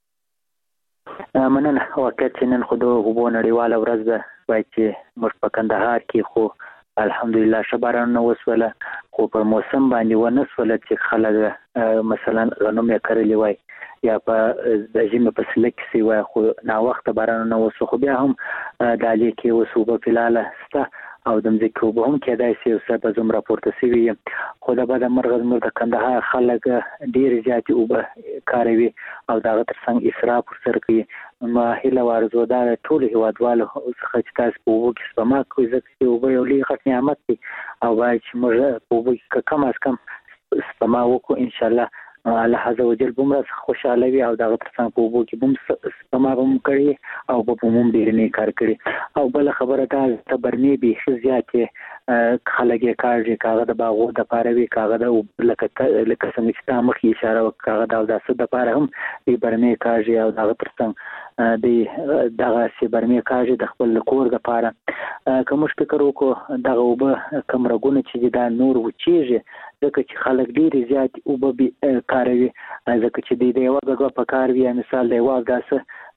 مننه واقعیت چې نن خو د غوبو نړیواله ورځ ده وایي چې موږ په کندهار کې خو الحمدلله شباران نو وسوله خو په موسم باندې ونه سوله چې خلک مثلا غنم یې کرلی وای یا په د ژمي په سلک سی وای خو نا وخت باران نو وسو خو بیا هم د علي کې وسو په فلاله ستا او د مځکو به هم کېدای شي او سبا زم راپورته سوي خو د بعد مرغز مر د کندهار خلک ډیر زیات او به کاروي او دا ترڅنګ اسراف سره کوي. ما هله ورزو دا ټول هوادوالو څخه چې تاسو په وګ سپما کوي ځکه او به یو لوی غټ نعمت دی او باید چې موږ په وګ کم از کم سپما وکړو ان شاء الله الله عز وجل بمره خوشاله وي او دا ترڅنګ په وګ کې بم سپما بم کوي او په موږ ډیر نه کار کوي او بل خبره دا ته برني به زیاتې خلک یې کارږي کاغه د باغو د پاروي کاغه د لکه لکه څنګه چې تاسو مخې اشاره وکړه دا د څه د پاره هم دی برني کارږي او دا ترڅنګ دی دغه سی برني کارږي د خپل کور د پاره کوم فکر وکړو دغه وب کوم رګونه چې دا نور وچیږي ځکه چې خلک ډیر زیات او به کاروي ځکه چې دی یو دغه په کار وی مثال دی واګه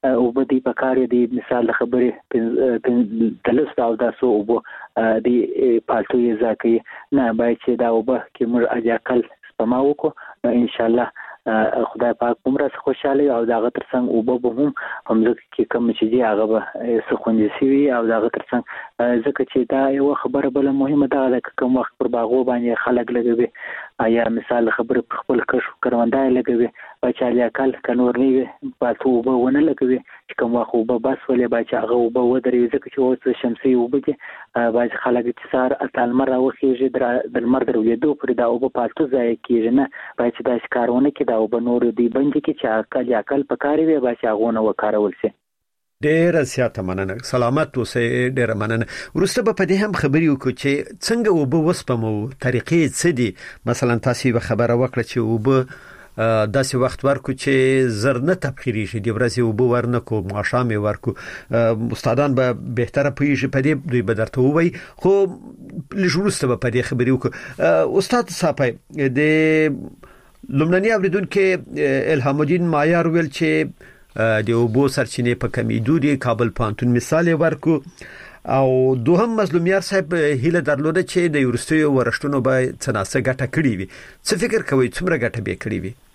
او بدی په کار دی مثال خبرې تلست او تاسو او دی پالتو یې ځکه نه باید چې دا وبه کې موږ اجاکل سپما وکړو ان شاء الله خدای پاک عمره خوشاله او دا غتر څنګه او به هم هم ځکه کوم چې دی هغه به سخوندي سوي او دا غتر څنګه ځکه چې دا یو خبره بل مهمه ده چې کوم وخت پر باغو باندې خلک لګوي یا مثال خبره خپل کشف کروندای لګوي بچا لیکل کنور نیوي پاتو به ونه لګوي چې کوم وخت به بس ولې بچا هغه به ودرې ځکه چې اوس شمسي وبږي باج خلک چې سار اتل مره وخیږي د لمر درولېدو پر دا او په پاتو ځای کېږي نه باید دا ښکارونه کې دا او به نور دی بندي کې چې عقل عقل پکاري وي بچا غونه وکارول شي. ډېر زیاته مننه سلامت اوسئ ډېر مننه. ورسته به په دې هم خبرې وکړو چې څنګه وب وسپمو طریقې څه دي مثلا تاسو به خبره وکړه چې وب داسې وخت ورکو چې زر نه تبخیری شي د ورځې وب ورنکو ماشامي ورکو استادان به بهتره پوهیږي په دې دوی به درته وای خو لږ به په دې خبرې وکړو. استاد صاحب د لومړنی اوریدونکو الهام الدین مایار ویل چې د اوبو سرچینې په کمیدو دي کابل پانتون مثال ورکو او دوهم مظلومیار صاحب هیله درلوده چې د یورستیو ورشتونو به څناسه ګټه کړی وي. څه فکر کوي څومره ګټه به کړی وي؟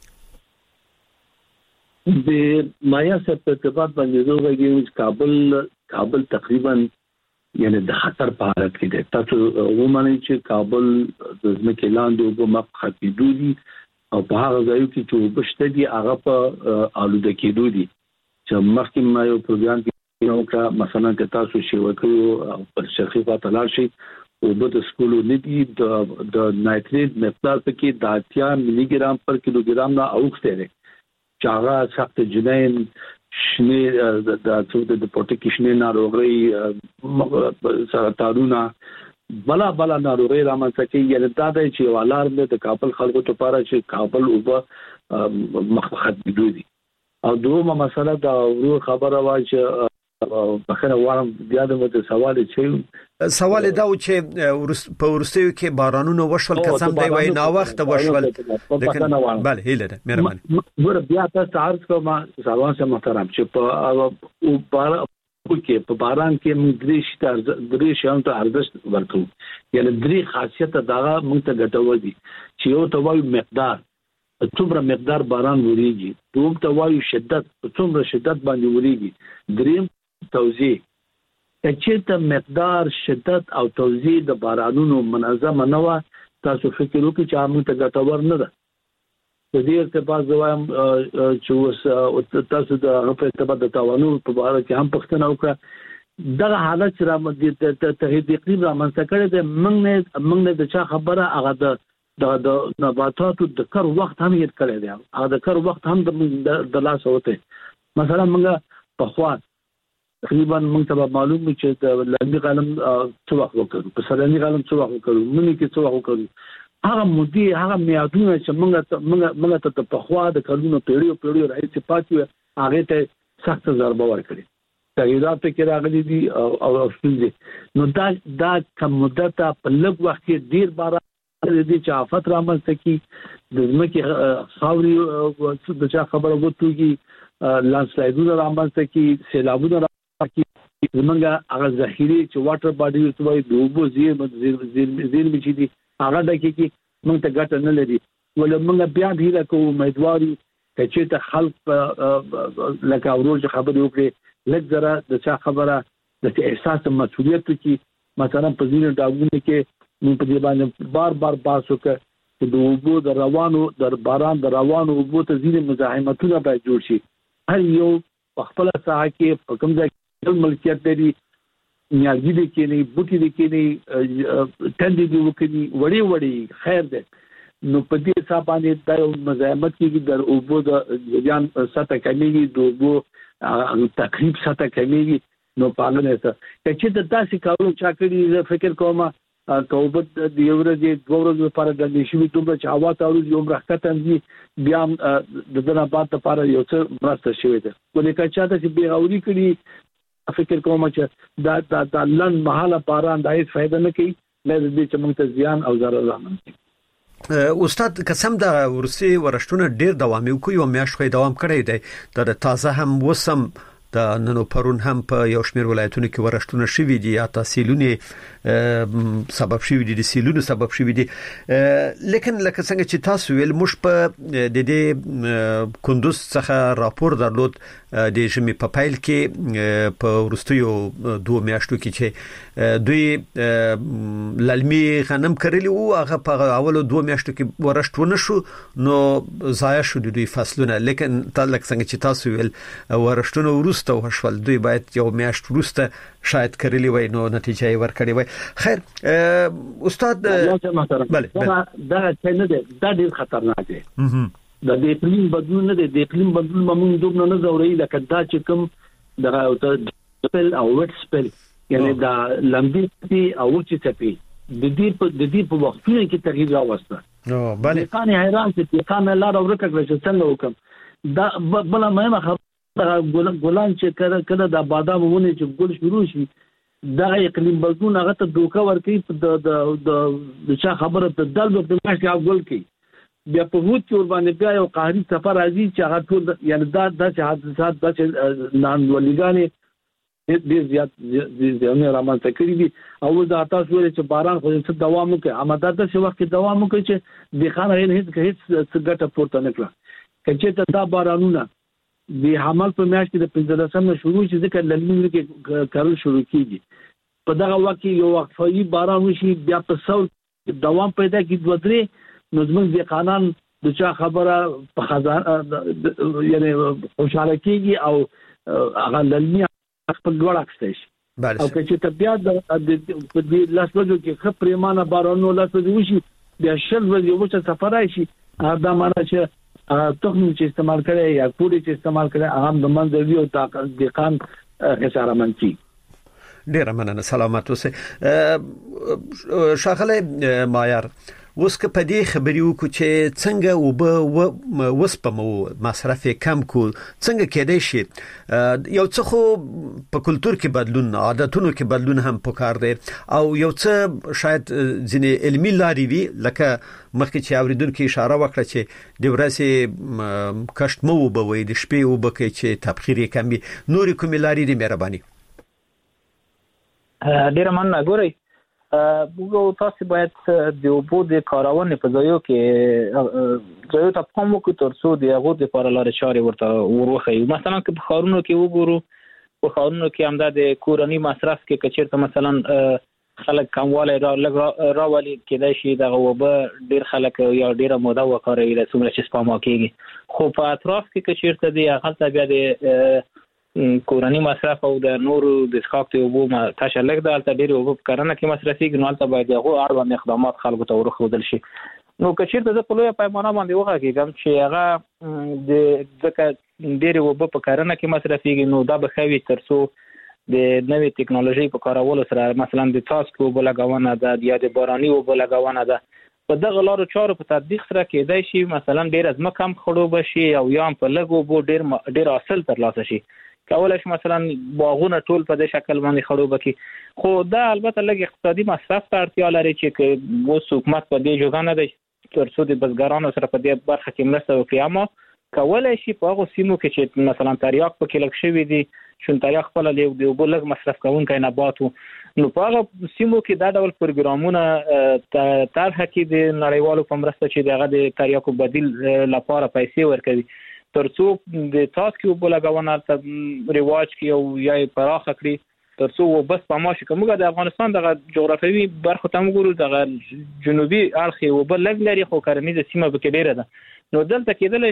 د مایا صاحب په ارتباط باندې زه کابل کابل تقریبا یعنی د خطر په حالت کې ده. تاسو ومنئ چې کابل د ځمکې لاندې اوبو مخاطي دي او په هغه ځایو کې چې وبشته دي هغه په آلوده کېدو دي چې مخکې ما یو پروګرام کې نو کا مثلا که تاسو شی وکړو پر شخصي فاتلار شي او د سکولو ندي د د نایتریت مقدار کې د اتیا ملي ګرام پر کیلوګرام نه اوخته ده چې هغه سخت جنین شنه د څو د پروتیکشن ناروغي سرطانونه بلا بلا ناروغي رامنځته کوي یعنی دا د چې والار د کابل خلکو ته لپاره چې کابل او مخخت دي او دومره مسله دا ورو خبره وای چې بخره وارم بیا د مت سوال چې سوال دا و چې په ورستیو کې بارانونه وشول کسان دی وای نا وخت وشول لیکن بله هیله ده مهرباني ور بیا تاسو عرض کوم سلام سره محترم چې په او بار کې په باران کې موږ درې شته درې شان ته ارزښت ورکو یعنی درې خاصیت دا موږ ته ګټور دي چې یو ته وایو مقدار څومره مقدار باران وریږي دوم ته وایو شدت څومره شدت باندې وریږي دریم توزیع چې ته مقدار شدت او توزیع د بارانونو منظمه نه و تاسو فکر وکړئ چې موږ ته ګټور نه ده. د دې ارتباط زوایم چې تاسو د هغه په ارتباط د تاوانو په اړه کې هم پښتنه وکړه دا حالت چې را د تهدید اقلیم را منځته کړی دی موږ نه موږ نه د چا خبره هغه د د نباتاتو د کار وخت هم یې کړی دی هغه د کار وخت هم د لاس وته مثلا موږ په خوا تقریبا موږ ته معلوم چې د لاندې قلم څو وخت وکړو په سلامي قلم څو وخت وکړو مونږ کې څو وخت وکړو هغه مودي هغه میادونه چې موږ موږ موږ ته په خوا د کلونو پیړیو پیړیو راځي پاتې هغه ته سخت ضربه ورکړي تغیرات کې راغلي دي او اوسېږي نو دا دا کوم مدته په لږ وخت کې ډیر باران دي چې آفت رامنځته کی د ځمکې خاوري د چا خبره وټوږي لانسلایډونه رامنځته کی سیلابونه رامنځته کی زمونږ هغه ذخیره چې واټر باډي توای د اوبو زیر زیر زیر مچې دي هغه د کې کې موږ ته ګټه نه لري ولې موږ بیا هیله کوو امیدواري چې ته خلک لکه اورول خبرې وکړي لږ زره د چا خبره د احساس مسؤلیت کې مثلا په ځینې ډاګونو کې موږ په دې باندې بار بار باسو کې د اوبو د روانو د باران د روانو اوبو ته ځینې مزاحمتونه باید جوړ شي هر یو خپل ساحه کې په کوم ځای کې ملکیت لري نیالګي دي کې نه بوټي دي کې نه تندې دي وکړي وړي وړي خیر ده نو په دې حساب باندې د مزاحمت کې د اوبو د ځان سطح کمیږي د اوبو تقریب سطح کمیږي نو پالنه څه چې د تاسو کارو چا کړی فکر کوم کوبت د یو ورځې دوه ورځې لپاره د نشوي دومره چې هوا تاوري یو مرخته انځي بیا د دنا باد لپاره یو څه مرسته شوی ده ولې که چاته چې به اوري کړي فکر کوم چې دا دا د لن محاله باران د هیڅ فائدہ نه کوي لږ دې چې موږ ته زیان او ضرر رامنځته استاد قسم د ورسي ورشتونه ډیر دوام کوي او میاشت خو دوام کړی دی د تازه هم وسم د ننو پرون هم په یو شمېر ولایتونو کې ورشتونه شوي دي یا تحصیلونه سبب شوي دي د سیلونو سبب شوي دي لیکن لکه څنګه چې تاسو ویل مش په د دې کندوز څخه راپور درلود د ژمي په پایل کې په ورستیو دوه میاشتو کې چې دوی للمي غنم کړلی او هغه په اولو دوه میاشتو کې ورشتونه شو نو ضایع شو دوی فصلونه لیکن تلک څنګه چې تاسو ویل ورشتونه ورسته وشول دوی باید یو میاشت ورسته شاید کړلی وای نو نتیجه یې ورکړی وای. خیر استاد بله دا څنګه ده دا ډیر خطرناک دی د دې اقلیم بدلون نه دی د اقلیم بدلون موږ دومره نه زوري لکه دا چې کوم د سپل او وټ سپل یعنی دا لمبي او چې چپی د دې په د دې په وختونو کې تغییر راوسته نو بله کان حیران چې کان لار ورکه کړی چې څنګه وکم دا بل مهمه خبره ګلان چې کړه کړه د بادام ونه چې ګل شروع شي دا اقلیم بدلون هغه ته دوکا ورکي د د د چا خبره ته دل وخت ماشي ګل کی بیا په ووت کې ور باندې بیا یو قهري سفر راځي چې هغه ټول یعنی دا د حادثات د نن ولګانې دې زیات دې نه رامنځته کړی دي او دا تاسو ولې چې باران خو څه دوام وکړي اما دا د څه وخت دوام وکړي چې د خان هیڅ هیڅ څه ګټه پورته نه کړه کچې ته دا بارانونه د حمل په میاشت کې د پنځلسم شروع چې ذکر لمنې کې کارول شروع کیږي په دغه وخت کې یو وقفي باران وشي بیا په څو دوام پیدا کی دوه درې نو زموږ د قانون د چا خبره په خزانه یعنی خوشاله کیږي او هغه للمي خپل لوړ اکستای شي او چې طبيعت د دې لاس وجو کې خپ پریمانه بارانو لاس وجو شي بیا شل ورځې وچه سفر راشي دا معنی چې تخم چې استعمال کړي یا پوری چې استعمال کړي هغه د منځوي او طاقت د قان خساره منشي. ډیر مننه سلامت اوسه شاغله مایار اوس که په دې خبرې وکړو چې څنګه وب وسپمو مصرف کم کو څنګه کېدای شي یو څه خو په کلچر کې بدلون عادتونو کې بدلون هم پکار دی او یو څه شاید ځینې علمي لارې وي لکه مخکې چې اوریدونکو اشاره وکړه چې د ورځې کښت مو وبوي د شپې وبکې چې تبخیر کم وي نور کومې لارې دي مهرباني. ډیر مننه ګورئ موږ تاسو باید د اوبو د کارونې په ځایو کې ځایو ته پام وکړو ترڅو د هغو دپاره لارې چارې ورته وروښیو. مثلا که په ښارونو کې وګورو په ښارونو کې همدا د کورني مصرف کې که چېرته مثلا خلک کموالی را لږ راولي کېدای شي دغه اوبه ډېر خلک یا ډېره موده وکاروي څومره چې سپما کېږي خو په اطراف کې که چېرته دی هغلته بیا د کورنی مصرف او د نورو د څښاک د اوبو تشه لږ ده هلته ډېرې اوبه په کرنه کې مصرفېږي نو هلته باید د هغو اړوند اقدامات خلکو ته ورښودل شي. نو که چېرته زه په لویه پیمانه باندې وغږېږم چې هغه د ځکه ډېرې اوبه په کرنه کې مصرفېږي نو دا به ښه وي تر څو د نوې ټکنالوژۍ په کارولو سره مثلا د څاڅکو اوبو لګونه ده یا د باراني اوبو لګونه ده په دغه لارو چارو په تطبیق سره کېدای شي مثلا ډېره ځمکه هم خړوبه شي او یا هم په لږ اوبو ډېر حاصل ترلاسه شي کولای شي مثلا باغونه ټول په دې شکل باندې خړوبه کړي خو دا البته لږ اقتصادي مصرف ته اړتیا لري چې اوس حکومت په دې جوګه نه دی تر څو د بزګرانو سره په دې برخه کې مرسته وکړي اما کولای شي په هغو سیمو کې چې مثلا تریاک پکې لږ شوي دي چون تریاک خپله د اوبو لږ مصرف کوونکی نبات و نو په هغه سیمو کې دا ډول پروګرامونه طرحه کړي د نړیوالو په مرسته چې د هغه د تریاکو بدیل لپاره پیسې ورکوي تر څو د څاڅکي اوبو لګونه ته رواج کړي او یا یې پراخه کړي تر څو اوبه سپما شي. که موږ د افغانستان دغه جغرافیوي برخو ته وګورو دغه جنوبي اړخ یې اوبه لږ لري خو کرنیزه سیمه پکې ډېره ده نو دلته کېدلی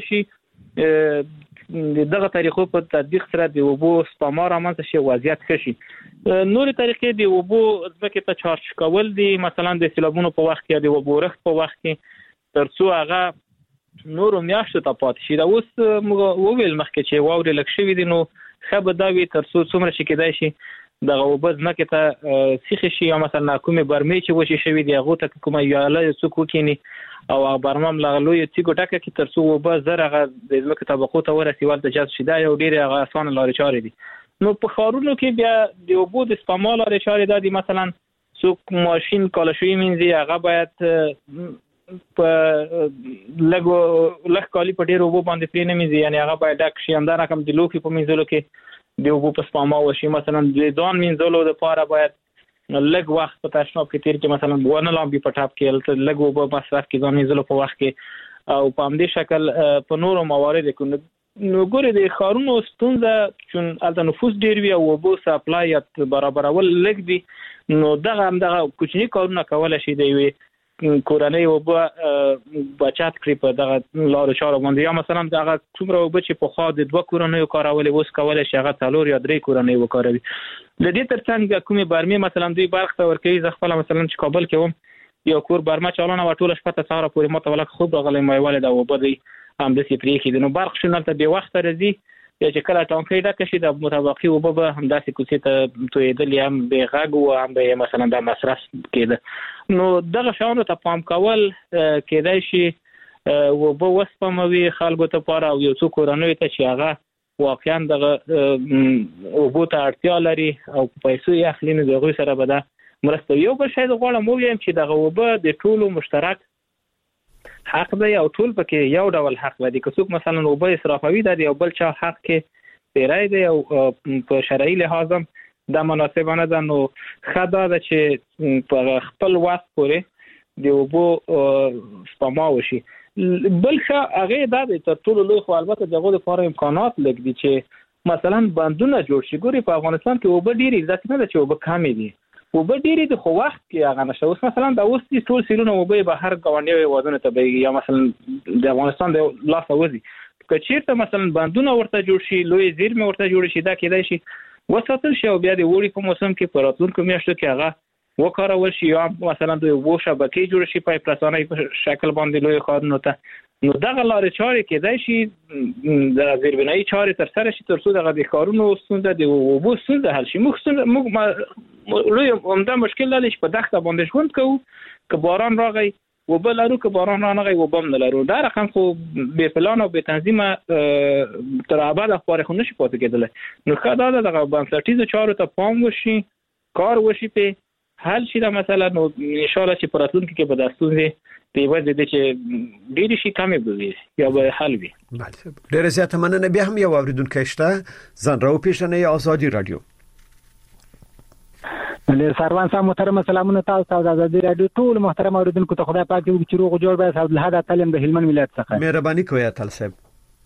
شي دغه طریقو په تطبیق سره د اوبو سپما رامنځته شي وضعیت ښه شي. نورې طریقې د اوبو ځمکې ته چارج کول دي مثلا د سیلابونو په وخت کې یا د اوبو رخت په وخت کې تر څو هغه نورو میاشتو ته پاتې شي. دا اوس موږ وویل مخکې چې واورې لږ شوي دي نو ښه به دا وي تر څو څومره چې کېدای شي دغه اوبه ځمکې ته سیخې شي یا مثلا کومې برمې چې وچې شوي دي هغو ته کومه ویاله څوک وکیني او هغه برمه هم له هغه لویو تیږو ډکه کړي تر څو اوبه زر هغه د ځمکې طبقو ته ورسي ورته جذب شي. دا یو ډېرې هغه اسانه لارې چارې دي. نو په ښارونو کې بیا د اوبو د سپما لارې چارې دا دي مثلا څوک ماشین کالاشوي مینځي هغه باید په لګو لګ کالی په ډیرو وبو باندې پرې نه میږي یعنی هغه باید ډک شي همدا رقم د لوکي په منځلو کې د وبو په سپما وشي مثلا د دون منځلو د پاره باید لګ وخت په تشناب کې تیر کې مثلا ونه لامبي په ټاپ کې لګ وبو مصرف کې ځان منځلو په وخت کې او په همدې شکل په نورو موارد کې نو ګوري د خارونو ستونزه چې الته نفوس ډیر وي او وبو سپلای برابرول لګ دي نو دغه هم دغه کوچنی کارونه کول شي دی وي کورنۍ وبو بچات کړی په دغه لارو چارو باندې یا مثلا دغه څومره وبو چې په خوا د دوه کورنۍ کارول اوس کول شي هغه څلور یا درې کورنۍ وکاروي د دې ترڅنګ کومې برمي مثلا دوی برخ ته ورکوي ځ خپل مثلا چې کابل کې وم یو کور برما چالانه وټول شپه ساره پورې متولک خوب غلې مې والد او بده هم د سي پرې کې نو برخ شنل ته به وخت راځي چې کله ټانکې دا کشي د متوقي وبو هم داسې کوڅې ته تویدل هم به غاګ او هم به مثلا د مصرف کېده نو دغه شاونو ته پام کول کېدای شي وبو وسپموي خلکو ته پاره او یو څو کورنۍ ته چې هغه واقعا دغه وبو ته اړتیا لري او پیسې اخلي نو دغه سره به مرسته یو بل شی د غواړم ویم چې دغه وبو د ټولو مشترک حق دی او ټول پکې یو ډول حق لري که څوک مثلا وبو اسرافوي دی او بل چا حق کې پیرای دی او په شرعي لحاظ هم د مناسبانه ده نو خدا ده چې په خپل وخت پورې د وبو سپما وشي بل څه هغه د تر ټولو لوی خو البته دغه لپاره امکانات لګ دي چې مثلا بندونه جوړ شي ګوري په افغانستان کې وبو ډیر عزت نه ده چې وبو کم دي وبو ډېری د خو وخت کې هغه نشو اوس مثلا د اوس دي ټول سیرونه وبو به هر غونډي وادونه ته به یا مثلا د افغانستان د لاس اوزي کچیرته مثلا بندونه ورته جوړ شي لوی زیرمه ورته جوړ شي دا کېدای شي وساتل شي او بیا د وړي په موسم کې پراتونکو میاشتو کې هغه وکړول شي یا مثلا د وبو شبکې جوړ شي په پلاسانه په شکل باندې لوی خارونو ته نو دغه لارې چارې کېدای شي د زیربنایي چارې تر سره شي تر څو دغه د کارونو ستونزه د وبو ستونزه حل شي موږ موږ لوی همدا مشکل لري چې په دښته باندې ژوند کوو که باران راغی وبو لرو که باران رانغی وبو نه لرو دا رقم خو بې پلان او بې تنظیمه تر ابد خبره خو نشي پاتې کېدلی نو ښه دا ده دغه بنسټیزو چارو ته پام وشي کار وشي په حل شي دا مثلا نو ان شاء الله چې په راتلونکي کې به دا ستونزې په وجه د چې ډېری شي کمې به یا به حل وي بله ډېر زیات مننه بیا هم یو اوریدونکی شته ځان راو پیژنې آزادي رادیو له سروان صاحب محترم سلامونه تاسو ته د آزادي رادیو ټول محترم اوریدونکو ته خدای پاک دې چې روغ جوړ به صاحب له هدا تعلیم د هلمند ولایت څخه مهرباني کوي تل صاحب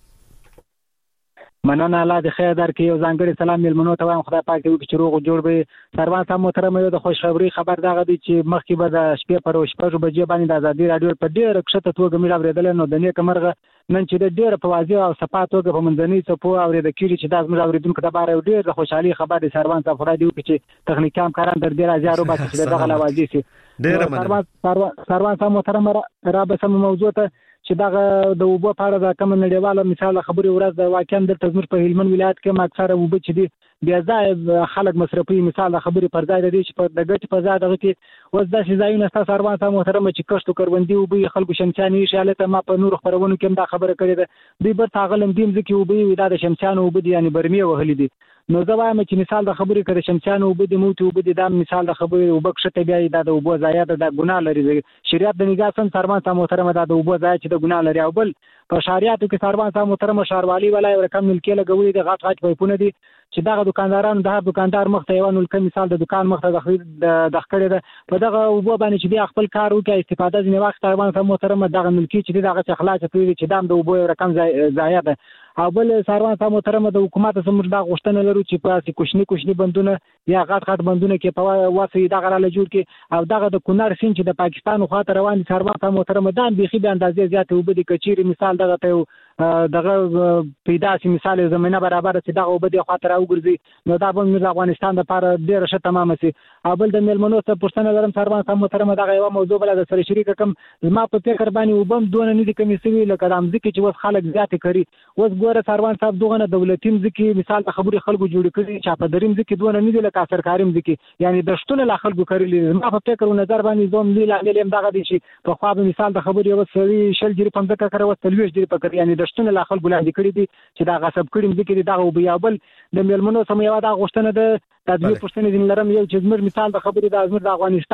مننه الله دې خیر درکړي یو ځانګړي سلام ملمنو ته وایم خدای پاک دې چې روغ جوړ به سروان صاحب محترم یو د خوشخبری خبر دا غدي چې مخکې به د شپې پر شپږ بجې باندې د آزادي رادیو په ډېر کښته توګه مې اورېدل نو د نیک مرغه نن چې د ډېر په واضح او صفات توګه په منځنۍ څپو اورېدل کېږي چې دا زموږ اوریدونکو ته بار ډېر د خوشحالي خبر دی سروان صاحب خدای دې وکړي چې تخنیکی همکاران در ډېر ازیارو باسي چې دغه لوازي سي ډېر مننه سروان صاحب محترم را به سم موضوع ته چې دغه د وبو په اړه د کوم نړیواله مثال خبري ورځ د واقعا د تزمر په هلمند ولایت کې اکثره وبو چې دي بیا ځای خلک مصرفي مثال خبري پر ځای د دې چې په دغه په ځای دغه کې وځ د شي ځایونه ستاسو سروان صاحب محترم چې کښتو کروندي وبو خلکو شمچاني شاله ته ما په نور خبرونو کې دا خبره کړې ده دوی به تاغلم دیم ځکه وبو ودا د شمچانو وبو دي یعنی برمي وهلي دي نو زه وایم چې مثال د خبرې کړه شمچانو وبو دي موت وبو دي دا مثال د خبرې وبکشته بیا د وبو ځای د ګناه لري شریعت د نگاه سم سروان صاحب محترم د وبو ځای چې د ګناه لري او بل په شریعت کې سروان صاحب محترم شاروالي ولای رقم ملکی لګولې د غاټ غاټ پایپونه دي چې دغه دکاندارانو د دکاندار مخته یو نو کوم مثال د دکان مخته د د خکړې ده په دغه وبو باندې چې بیا خپل کار وکړي استفاده ځنی وخت سروان صاحب محترم دغه ملکی چې دغه اخلاق ته چې دام د وبو رقم ضایع ده او بل سروان صاحب محترم د حکومت سمور دا غوښتنه لرو چې په کوشنی کوشنی بندونه یا غاټ غاټ بندونه کې په واسه دغه را جوړ کې او دغه د کونړ سین چې د پاکستان خو ته روان دي سروان صاحب محترم دا بيخي به اندازې زیات وبو دي کچيري مثال دغه ته دغه پیدا شي مثال زمينه برابر چې دغه وبو دي خو ته راوګرځي نو دا به د افغانستان لپاره ډیره ښه تمام شي او بل د ملمنو ته پښتنه لرم سروان صاحب محترم دغه یو موضوع بل د سره شریک کوم ما په فکر باندې وبم دون نه دي کوم سوي لکه د امزکه چې وس خلک زیات کوي وس ګوره سروان صاحب دغه دولتي مزکه مثال د خبري خلکو جوړ کړي چې په دریم ځکه دون نه دي لکه سرکاري مزکه یعنی د شتون لا خلکو کړي ما په فکر او نظر باندې زوم دی لاندې هم دغه دي چې په خو به مثال د خبري یو سړي شل جری پنځه کړه او تلويش جری پکړي یعنی د شتون لا خلکو لاندې کړي دي چې دا غصب کړي مزکه دغه وبیا بل د ملمنو سم یو دا غوښتنه د تدبیر پښتنې دین لرم یو چې زمر مثال د خبري د ازمر د افغانستان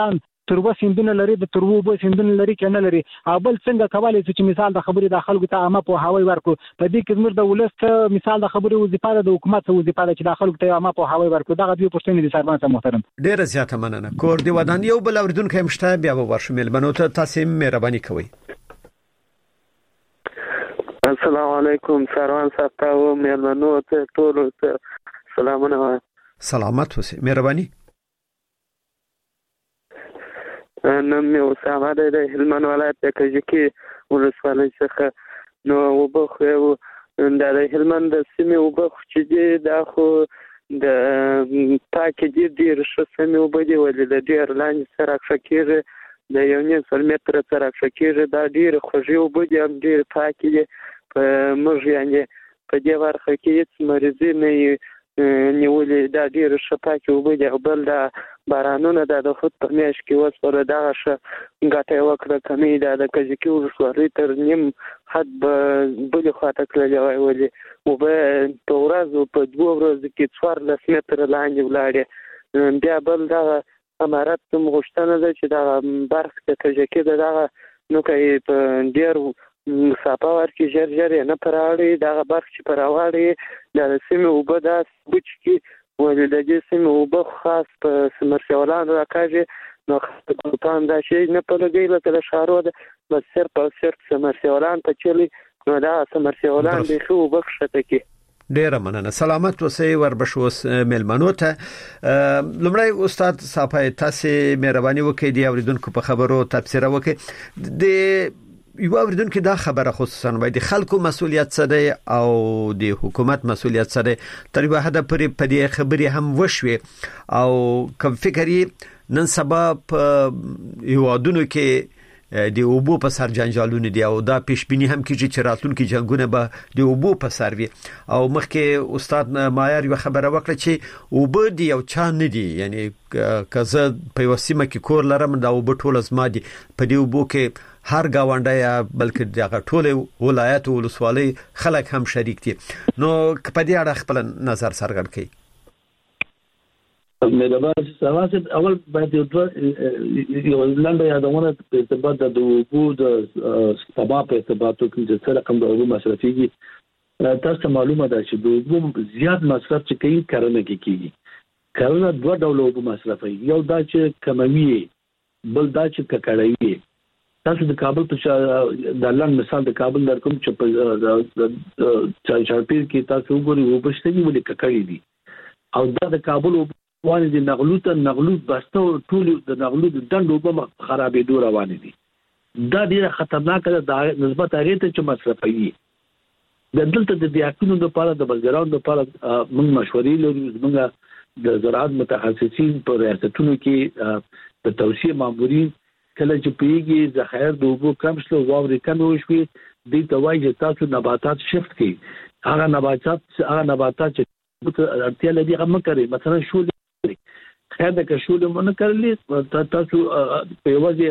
تربه سیندونه لري د تربو به سیندونه لري کنه لري او بل څنګه کولای شي چې مثال د خبرې د خلکو ته عامه په هواي ورکو په دې کې زموږ د ولست مثال د خبرې وظیفه د حکومت وظیفه ده چې د خلکو ته عامه په هواي ورکو دغه دوی پښتنې دي سرمان سم محترم ډیره زیاته مننه کور دی ودان یو بل اوریدونکو مشته بیا به ورشمل بنو ته تاسو مهرباني کوئ. السلام علیکم سروان صاحب ته مېلمنو ته ټول ته سلامونه. سلامت اوسئ مهرباني. نن مې اسامه د هلمند ولایت د کجکي ولسوالۍ څخه نو وبخو د هلمند د سیمې وبخو چې دی دا خو د پاکې دي ډېر ښه سیمې اوبه دي ولې د ډېر لاندې سره راکښه د یو نیم سل متره سره راکښه دا ډېر خوږې اوبه دي هم ډېر پاکې دي په موږ یعنې په دې برخه کې هېڅ مریضي نه نیولې دا ډېر ښه پاکې اوبه دي او بل دا بارانونه دا د خود په میاشت کې وسوله دغه ښه ګټه یې وکړه کمې دا د کجکي ولسوالۍ تر نیم حد به بلې خواته تللې وای ولې اوبه په ورځ په دوه ورځو کې څوارلس متره لاندې ولاړې. بیا بل دغه امارت کوم غوښتنه ده چې دغه برخه د کجکي د دغه نو کوي په ډېر مسافه ورکې ژر ژر یې نه پراوړي دغه برخه چې پراوړي د سیمې اوبه داسې بوچ کې ولې د دې سیمې اوبه خاص په سمرسیولان راکاږي نو خلکان دا شی نه په لګي لکه د ښارو ده بس صرف او صرف سمرسیولان ته چلی نو دا سمرسیولان به خو اوبه ښته کې. ډیره مننه سلامت اوسئ وربشوس ملمنو ته. لمړی استاد صاحب تاسو مهرباني وکړئ دی اوریدونکو په خبرو تبصره وکړئ د یو اوریدونکو دا خبره خصوصا وای د خلکو مسولیت څه دی او د حکومت مسولیت څه دی تر یو حد پورې په دې خبرې هم وشوي او کوم فکرې نن سبا په یو ادونو کې د اوبو په سر جنجالونه دي او دا پیشبینی هم کیږي چې راتلونکي جنگونه به د اوبو په سر وي او مخکې استاد مایر یو خبره وکړه چې اوبو دی او چا نه دي یعنی کزه په وسیمه کې کور لرم دا اوبو ټول ازما دي په دې اوبو کې هر گاونډي یا بلکې دغه ټول ولایت او ولسوالۍ خلک هم شریک دي نو په دې اړه خپل نظر څرګند کړئ. مهربان سواسد اول باید یو لنډه یادونه په ارتباط د اوبو د سبا په ارتباطو کې چې څه رقم د اوبو مصرفيږي تاسو معلومه ده چې د اوبو زیات مصرف چې کوي کرنه کې کیږي کرنه دوه ډول اوبو مصرفي یو دا چې کموي بل دا چې ککړوي. تاسو د کابل په د لاند مثال د کابل در کوم چې په چارپیر کې تاسو وګورئ اوبه شته دي ولې ککړې دي او دا د کابل وانه دي نغلوت نغلوت بسته ټول د نغلوت دندو په خرابې دوه روان دي دا ډیره خطرناک ده د نسبت هغه ته چې مصرفي د دلته د دیاکونو لپاره د بزګرانو لپاره موږ مشورې لرو موږ د زراعت متخصصین په ریاستونو کې د توصیه مامورین کله چې پیږي ذخایر د اوبو کم شلو واوري کم وشوي د توای چې تاسو نباتات شفت کړئ هغه نباتات هغه نباتات چې اړتیا لري هغه مکري مثلا شول خیر د کښول مونږ کړلې تاسو په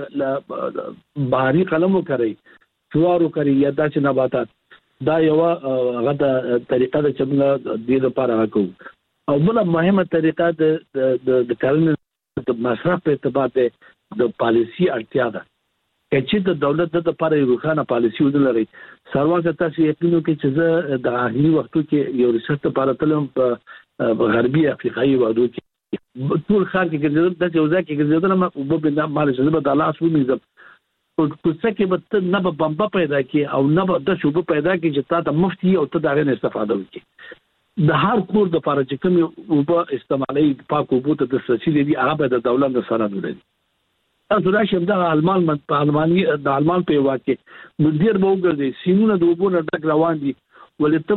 وجه بهاري قلم وکړئ جوارو کړئ یا داسې نباتات دا یو هغه د طریقه د چمله د دې لپاره راکو او بل مهمه طریقه د د کرنې د مصرف په اعتبار د پالیسی اړتیا ده چې د دولت د لپاره یو ښه پالیسی ولري سروانه تاسو یقینو کې چې د اهلي وختو کې یو ریسرچ لپاره تلم په غربي افریقایي وادو کې ټول خلک کې د یو ځای کې ګرځیدل ما او په مال څه به د الله سو میزم او څه کې به نه به بمبا پیدا کی او نه به د شوب پیدا کی چې تا د مفتي او ته دا غن استفاده وکړي د هر کور د لپاره چې کوم او په استعمالي پاک او بوته د سچې دی هغه د دولت سره نه لري تاسو راشم د المان په الماني د المان په واکه مدیر به وګرځي سیمونه د وبونه ډک روان دي ولې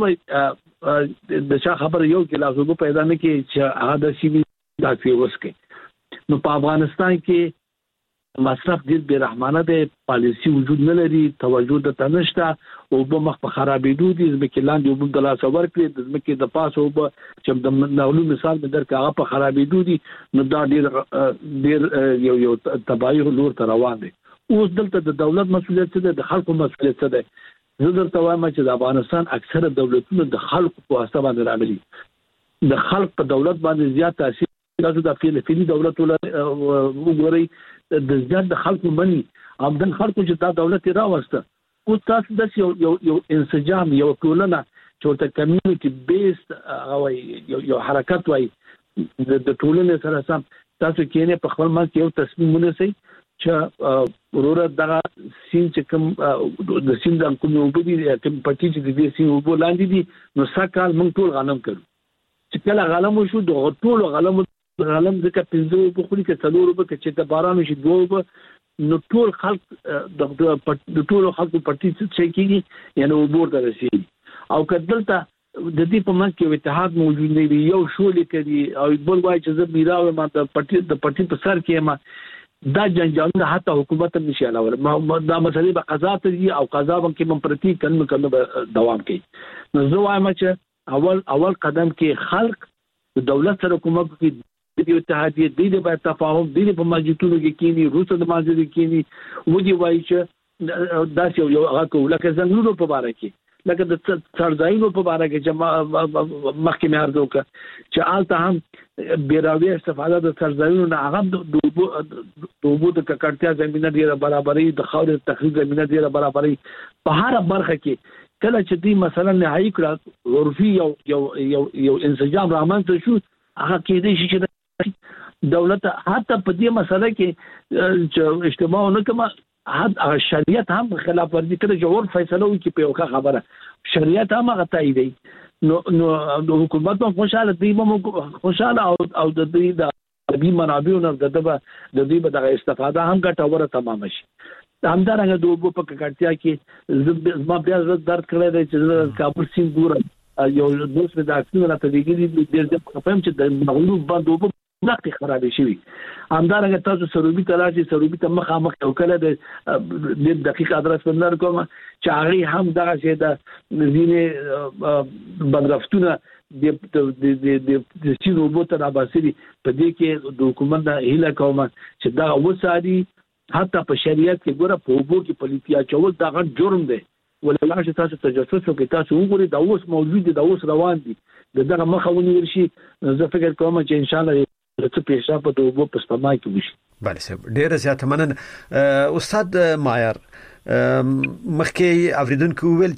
ته د چا خبر یو کې لازم پیدا نه کی چې هغه د سی دا فیوسکي نو په افغانستان کې مصرف ډیر بے رحمانه دی پالیسی وجود نه لري توجه د تنشته او په مخ په خرابېدو دي ځکه لاندې وبم د لاس اور کړی د ځمکې د پاسه او چې د نولو مثال به درکه هغه په خرابېدو دي نو دا ډیر ډیر یو یو تباہي لور ته روان دي اوس دلته د دولت مسولیت څه ده د خلکو مسولیت څه ده زه درته وایم چې د افغانستان اکثره دولتونه د خلکو په واسطه باندې راغلي د خلک په دولت باندې زیات تاثیر تاسو د فلسطینی دولت وګورئ د زیات د خلکو مني او د خلکو چې دا دولت راوسته او تاسو د یو یو یو انسجام یو ټولنه چې ورته کمیونټي بیس او یو یو حرکت وای د ټولنې سره سم تاسو کېنه په خپل منځ یو تصمیم ونیسئ چې ورور دغه سین چې کوم د سین د کوم یو بډي کوم پټی چې د دې سین وبو لاندې دي نو سکهال موږ ټول غنم کړو چې کله غنم شو د ټول غنم غنم ځکه پنځه په خوري کې څلور په کې چې د باران شي دوه نو ټول خلک د ټول خلکو پټی چې کېږي یعنی وبور ته رسیدي او کدلته د دې په منځ کې اتحاد موجود نه وي یو شولې کوي او بل وایي چې زه میراوي ما د پټی د پټی په سر کې ما دا جنجالونه حتی حکومت هم نشي علاوه دا مسلې به قضا ته دي او قضا هم کې منفرتي کنه کنه دوام کوي نو زه وایم چې اول اول قدم کې خلق د دولت سره کومک کوي د اتحادیه د په تفاهم د په مسجدونو کې کینی روسو د مسجد کې کینی و دي وایي چې دا یو هغه لکه زنګونو په اړه کې لکه د څړځایونو په اړه کې چې مخکې مې عرض وکړ چې آلته هم بیراوی استفاده د څړځایونو نه هغه د دوبو د ککړتیا زمينه ډیره برابرۍ د خاورې تخریب زمينه ډیره برابرۍ په هر برخه کې کله چې دی مثلا نهایی کړه عرفي یو یو یو یو انسجام رامنځته شو هغه کې دي چې دولت حتی په دې مسله کې چې اجتماع نه کوي حد شریعت هم خلاف ورزي کړي چې اور فیصله وکړي په یو خبره شریعت هم هغه تایید نو نو د حکومت په خوشاله دی مو خوشاله او او د دې د عربي منابعونو د دغه د دې د استفاده هم ګټوره تمام شي همدارنګه د وبو په کټیا کې زما بیا درد کړی دی چې کابل سین ګور یو دوست د اکسینو راته دیږي د دې په فهم چې د مغلوب باندې وبو نقطه خراب شي همدارنګه تاسو سروبي تلاشي سروبي ته مخامخ یو کله د دقیق ادرس بندر کوم چې هغه هم دغه شی د زینې بدرفتونه د د د سینو بوته راباسري په دې کې د حکومت د هیله کوم چې دا وساري حتی په شریعت کې ګوره په وبو کې پلیتیا چول دا غټ جرم دی ولله چې تاسو تجسس وکړئ تاسو وګورئ دا اوس موجود دي دا اوس روان دي دغه مخاوني ورشي زه فکر کوم چې ان شاء الله څه پیښه په دوه په سپما کې وشي. بله صاحب ډیره زیاته مننه استاد معیار مخکې اوریدونکو ویل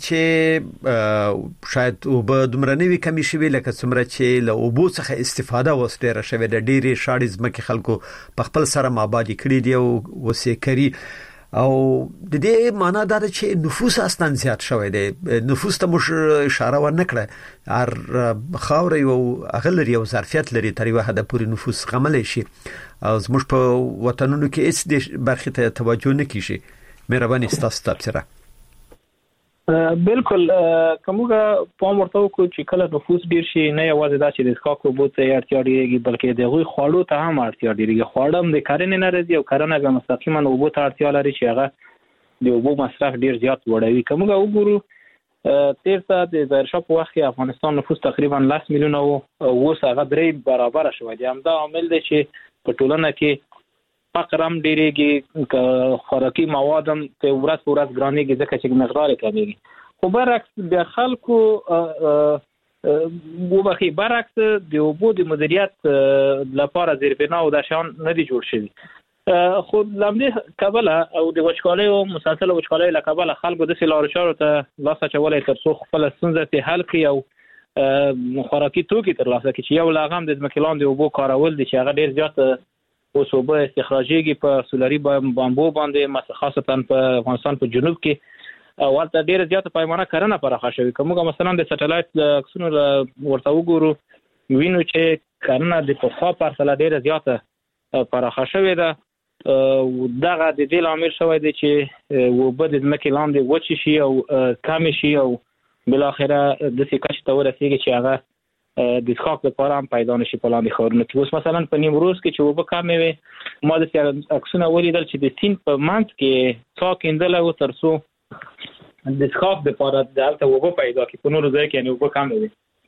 چې شاید وب دومره نوي کمی شوي لکه څومره چې له اوبو څخه استفاده وس ډیره شوی د ډیره شاړې ځمکې خلکو په خپل سره مابادي کړي دی او وسې کړي او د دې معنا دا چې نفوس اصلا زیات شوی دی نفوس ته مش اشاره ورنکړه هر خاور یو اغلر یو ظرفیت لري تر یو حد پورې نفوس غمل شي او زموږ په وطنونو کې هیڅ د برخې ته توجه نه کیږي مهرباني ستاسو تبصره بالکل کومه په مرتبه کو چې کله نفوس ډیر شي نه یوازې دا چې د ښکاکو بوته اړتیا ډیریږي بلکې د غوي خوړو ته هم اړتیا ډیریږي خوړم د کارنې نه راځي او کارنه به مستقیما اوبو ته اړتیا لري چې هغه د اوبو مصرف ډیر زیات وړوي کومه وګورو تیر ته د ظاهرشاه په وخت کې افغانستان نفوس تقریبا لس میلیونه او اوس هغه درې برابر شوی دی همدا عامل دی چې په ټولنه کې فقر هم ډیریږي خوراکي مواد هم په ورځ په ورځ ګرانېږي ځکه چې مقدار کمیږي خو برعکس د خلکو وبخي برعکس د اوبو د مدیریت لپاره زیربنا او د شان نه دي جوړ شوی خو لمدې کابل او د وچکالۍ او مسلسل وچکالۍ له کابل خلکو د سلار شارو ته لاس چولې تر څو خپل ستونزې ته حل کړي او خوراکي توکي تر لاسه کړي یو لاغم د ځمکلان د اوبو کارول دي چې هغه ډیر زیات او صوبه استخراجيږي په سولاري بامبو باندې خاصتا په افغانستان په جنوب کې او ولته ډیره زیاته پیمانه کرنه پراخه شوی کومه مثلا د سټلایټ عکسونو ورته وګورو وینو چې کرنه د په خوا پرسله ډیره زیاته پراخه شوی ده دغه د دې لامل شوی دی چې وبد د مکه لاندې وچی شي او کم شي او بل اخره د سکه ته ورسیږي چې هغه د ښکاک لپاره هم پیدا نشي په لاندې خورنه کې اوس مثلا په نیمروز کې چې وب کمې وي ما د عکسونه ولیدل چې د سین په منځ کې څا کېندل او ترسو د ښکاک لپاره دلته وب پیدا کې په نور ځای کې نه وب کمې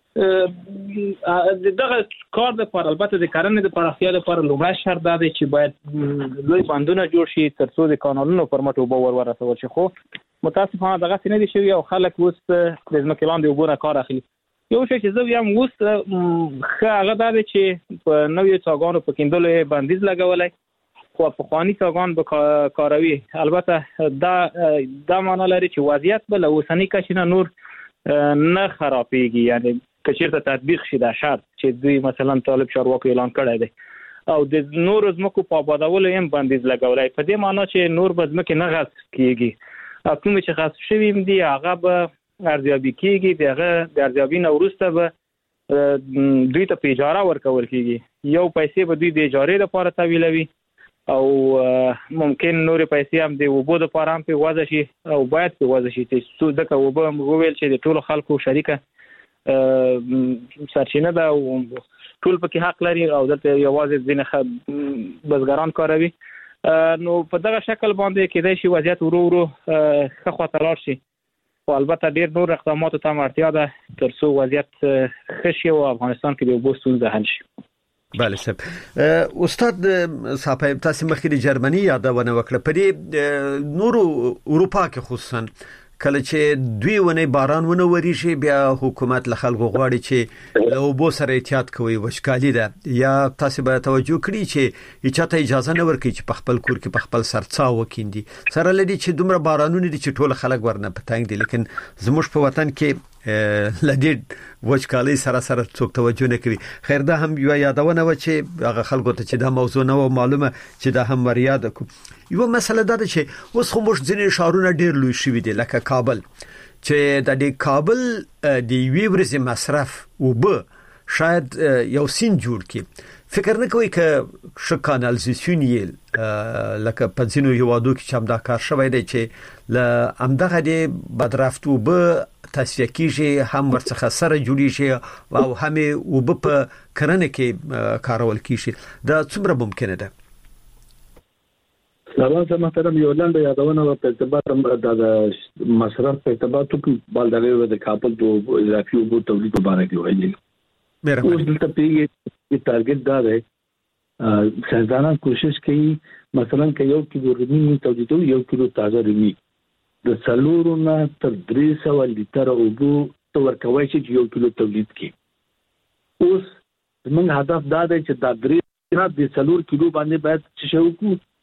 وي دغه کار لپاره البته د کرنې د پراختیا لپاره لومړی شرط دا دی چې باید لوی بندونه جوړ شي ترڅو د کانالونو پر مټ وب ور ورسول شي خو متاسفانه دغه څه نه دي شوی او خلک اوس د ځمکلان د وبونه کار اخلي یو شی چې زه یم اوس هغه دا دی چې په نوې څاګانو په کیندلو بندیز لګولای خو په خواني څنګه به کاروي. البته دا دا معنی لري چې وضعیت به له اوسنۍ کچې نور نه خرابېږي، یعنی کچیرته تطبیق شي دا شرط چې دوی مثلا طالب چارواکو اعلان کړی دی او د نور زمکو په آبادولو هم بندیز لګولای، په دې معنی چې نور به زمکې نه غصب کیږي. کوم چې غصب شوي دي هغه به ارزیابي کیږي، دغه د ارزیابي نه وروسته به دوی ته په اجاره ورکول کیږي. یو پیسې به دوی د اجارې لپاره تحویلوي او ممکن نور پیسې هم د وبو لپاره هم په وځي شي او باید په وځي شي چې څو دغه وبو موږ چې د ټولو خلکو شریکه سرچینه ده او ټول پکې حق لري او دلته یوازې ځینې بزګران کاروي. نو په دغه شکل باندې کېدای شي وضعیت ورو ورو ښه خواته لاړ شي، او البته ډېر نور اقداماتو ته اړتیا ده تر څو وضعیت ښه شي او افغانستان کې د اوبو ستونزه حل شي. بله صاحب. استاد صاحب تاسو مخکې د جرمني یادونه وکړه، په دې نورو اروپا کې خصوصا کله چې دوی ونه باران ونه وريشي بیا حکومت له خلکو غواړي چې له اوبو سره احتیاط کوي، وشکالي ده، یا تاسو به توجه کړئ چې چاته اجازه نه ورکړي چې په خپل کور کې په خپل سرڅا وکیندي، سره لدی چې دومره بارانونه دي چې ټول خلک ورنه پتنګ دي، لیکن زموږ په وطن کې لدی وشکالي سره سره څوک توجه نه کوي. خیر دا هم یو یادونه و چې هغه خلکو ته چې دا موضوع نه و معلومه چې دا هم ورياده کو. یو مسله ده چې اوس خو موږ ځینې شهرونه ډېر لوی شوي دي لکه کابل، چې د دې کابل د وی ورځې مصرف وب شاید یو سین جوړ کی. فکر نه کوي چې ش کانالیزاسیون یې لکه په ځینو هیوادو کې چې هم دا کار شوی دی چې ل امدغه د بدرفتو به تصفیه کیږي، هم ورڅخه سره جوړیږي او هم وب په کرنه کې کارول کیږي. دا څومره ممکنه ده؟ سلام محترم، یو لاندې یادونه په اعتبار د مصرف په اعتبار ته بالدغه د کابل د اضافي اوبو تولید په اړه کې وایي. مهرباني. اوس دلته پیږي ټارګټ دا دی، سازانه کوشش کوي مثلا که یو کیلو رومي تولیدو یو کیلو تازه رومي د څلورو نه تر درې سوه لیټر اوبو ته ورکوي چې یو کیلو تولید کړي. اوس زموږ هدف دا دی چې دا درې نه د څلور کیلو باندې باید چې شو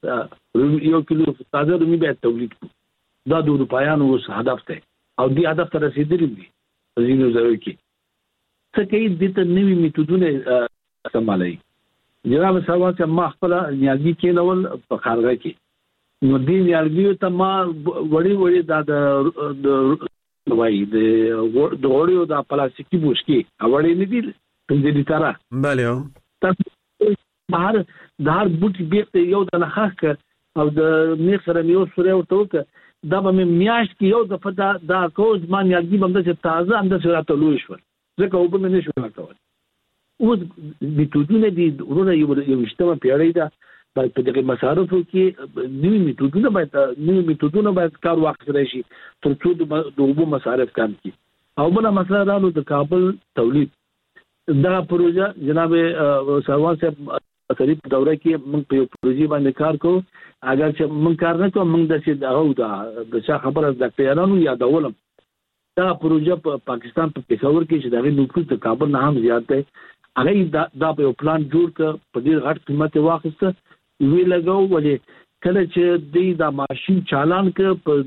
کو یو کیلو تازه رومي باید تولید کړو. دا د اروپایانو اوس هدف دی او دې هدف ته رسیدلی دي. ځینې ځایو کې څه کوي د ته نوي میتودونه استعمالوي. جناب سروان چې ما خپل نیالګي کېنول په خارغه کې، نو دې نیالګي ته ما وړي وړي د د وایي د د وړيو د پلاستیکي بوشکي وړي نه دي پنځه لیټره. بله تاسو بهر د هر بوټي بیرته یو د نخښ او د میخ سره یو سره ورته وک دا به میاشت کې یو دفعه دا دا کوز ما نیالګي باندې چې تازه اند سره ته لوي شو ځکه او به نه شو راکول. اوس میتودونه دي ورونه یو یو اجتماع پیړۍ ده په دغه مصارفو کې نوي میتودونه باید نوي میتودونه باید کار واخیستل شي تر څو د اوبو مصارف کم کړي. او بل مسله دا نو د کابل تولید دا پروژه جناب سروان صاحب اصلي په دوره کې موږ په یو پروژې باندې کار کوو. اگر چې موږ کار نه کوو موږ د څه دغه د چا خبره د پیرانو یادولم دا پروژه په پاکستان په پېښور کې چې دغه نفوذ د کابل نه هم زیات دی. هغه دا د یو پلان جوړ ک په ډیر غټ قیمت واخیسته وی لګاو ولې کله چې د دا ماشين چالان ک په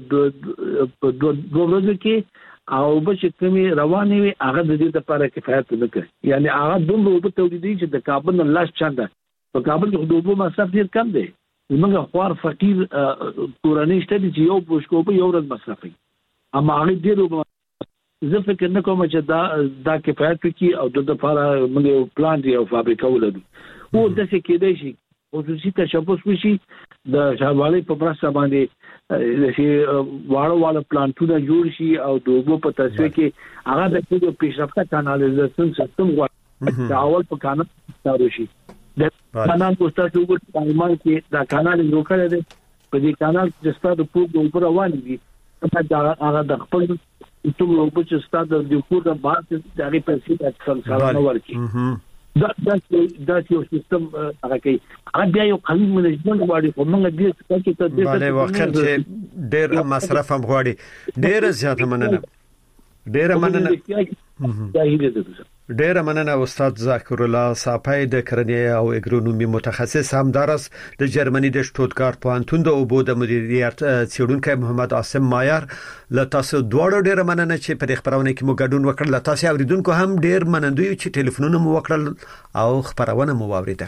په دوه ورځې کې او به چې کمی روانې وي هغه د دې لپاره کفایت نه کوي. یعنی هغه دومره په تولیدي چې د کابل نه لاس چنده په کابل کې د اوبو مصرف ډیر کم دی. موږ خوار فقیر کورنۍ شته چې یو پوښکو په یو ورځ مصرفي، اما هغه ډیر زه فکر نه کوم چې دا دا کفایت کوي او د لپاره موږ یو پلان دی او فابریکه ولرو. او د څه کېدای شي خصوصي تشبث وشي د شاوالي په برسه باندې د شي واړو واړو پلانټونه جوړ شي او د اوبو په تصفیه کې هغه د کوم پیشرفته کانالیزاسیون سیستم غواړي دا اول په کانال ستارو شي د کانال په ستاسو وګورئ په ایمان کې دا کانال جوړ کړی دی. په دې کانال کې ستاسو په اوپر روان دي دا هغه د خپل ټول اوبه چې ستاسو د کور د بحث د هغې پیسې د څلسله ورکړي. دا دا دا یو سیستم هغه کوي. هغه بیا یو قوي منیجمنت غواړي خو موږ دې څه کې ته دې بله وخت چې ډېر مصرف هم غواړي. ډېر زیاته مننه ډېر مننه ډېر مننه استاد ذکر الله صافی د کرنې او اګرونومي متخصص همدارس د جرمني د شټوتګارت پوهنتون د اوبو د مدیریت څېړونکی محمد عاصم مایر له تاسو دواړو ډېر مننه چې په خبرونه کې مو ګډون وکړل. تاسو اوریدونکو هم ډېر منندوی چې ټلیفونونه مو وکړل او خبرونه مو واوریده.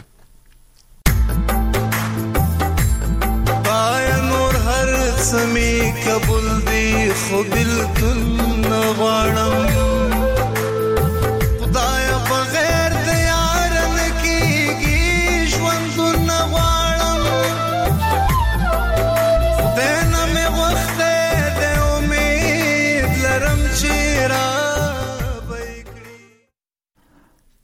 پای نور هر سمي قبول دی خو بالکل نه غواړم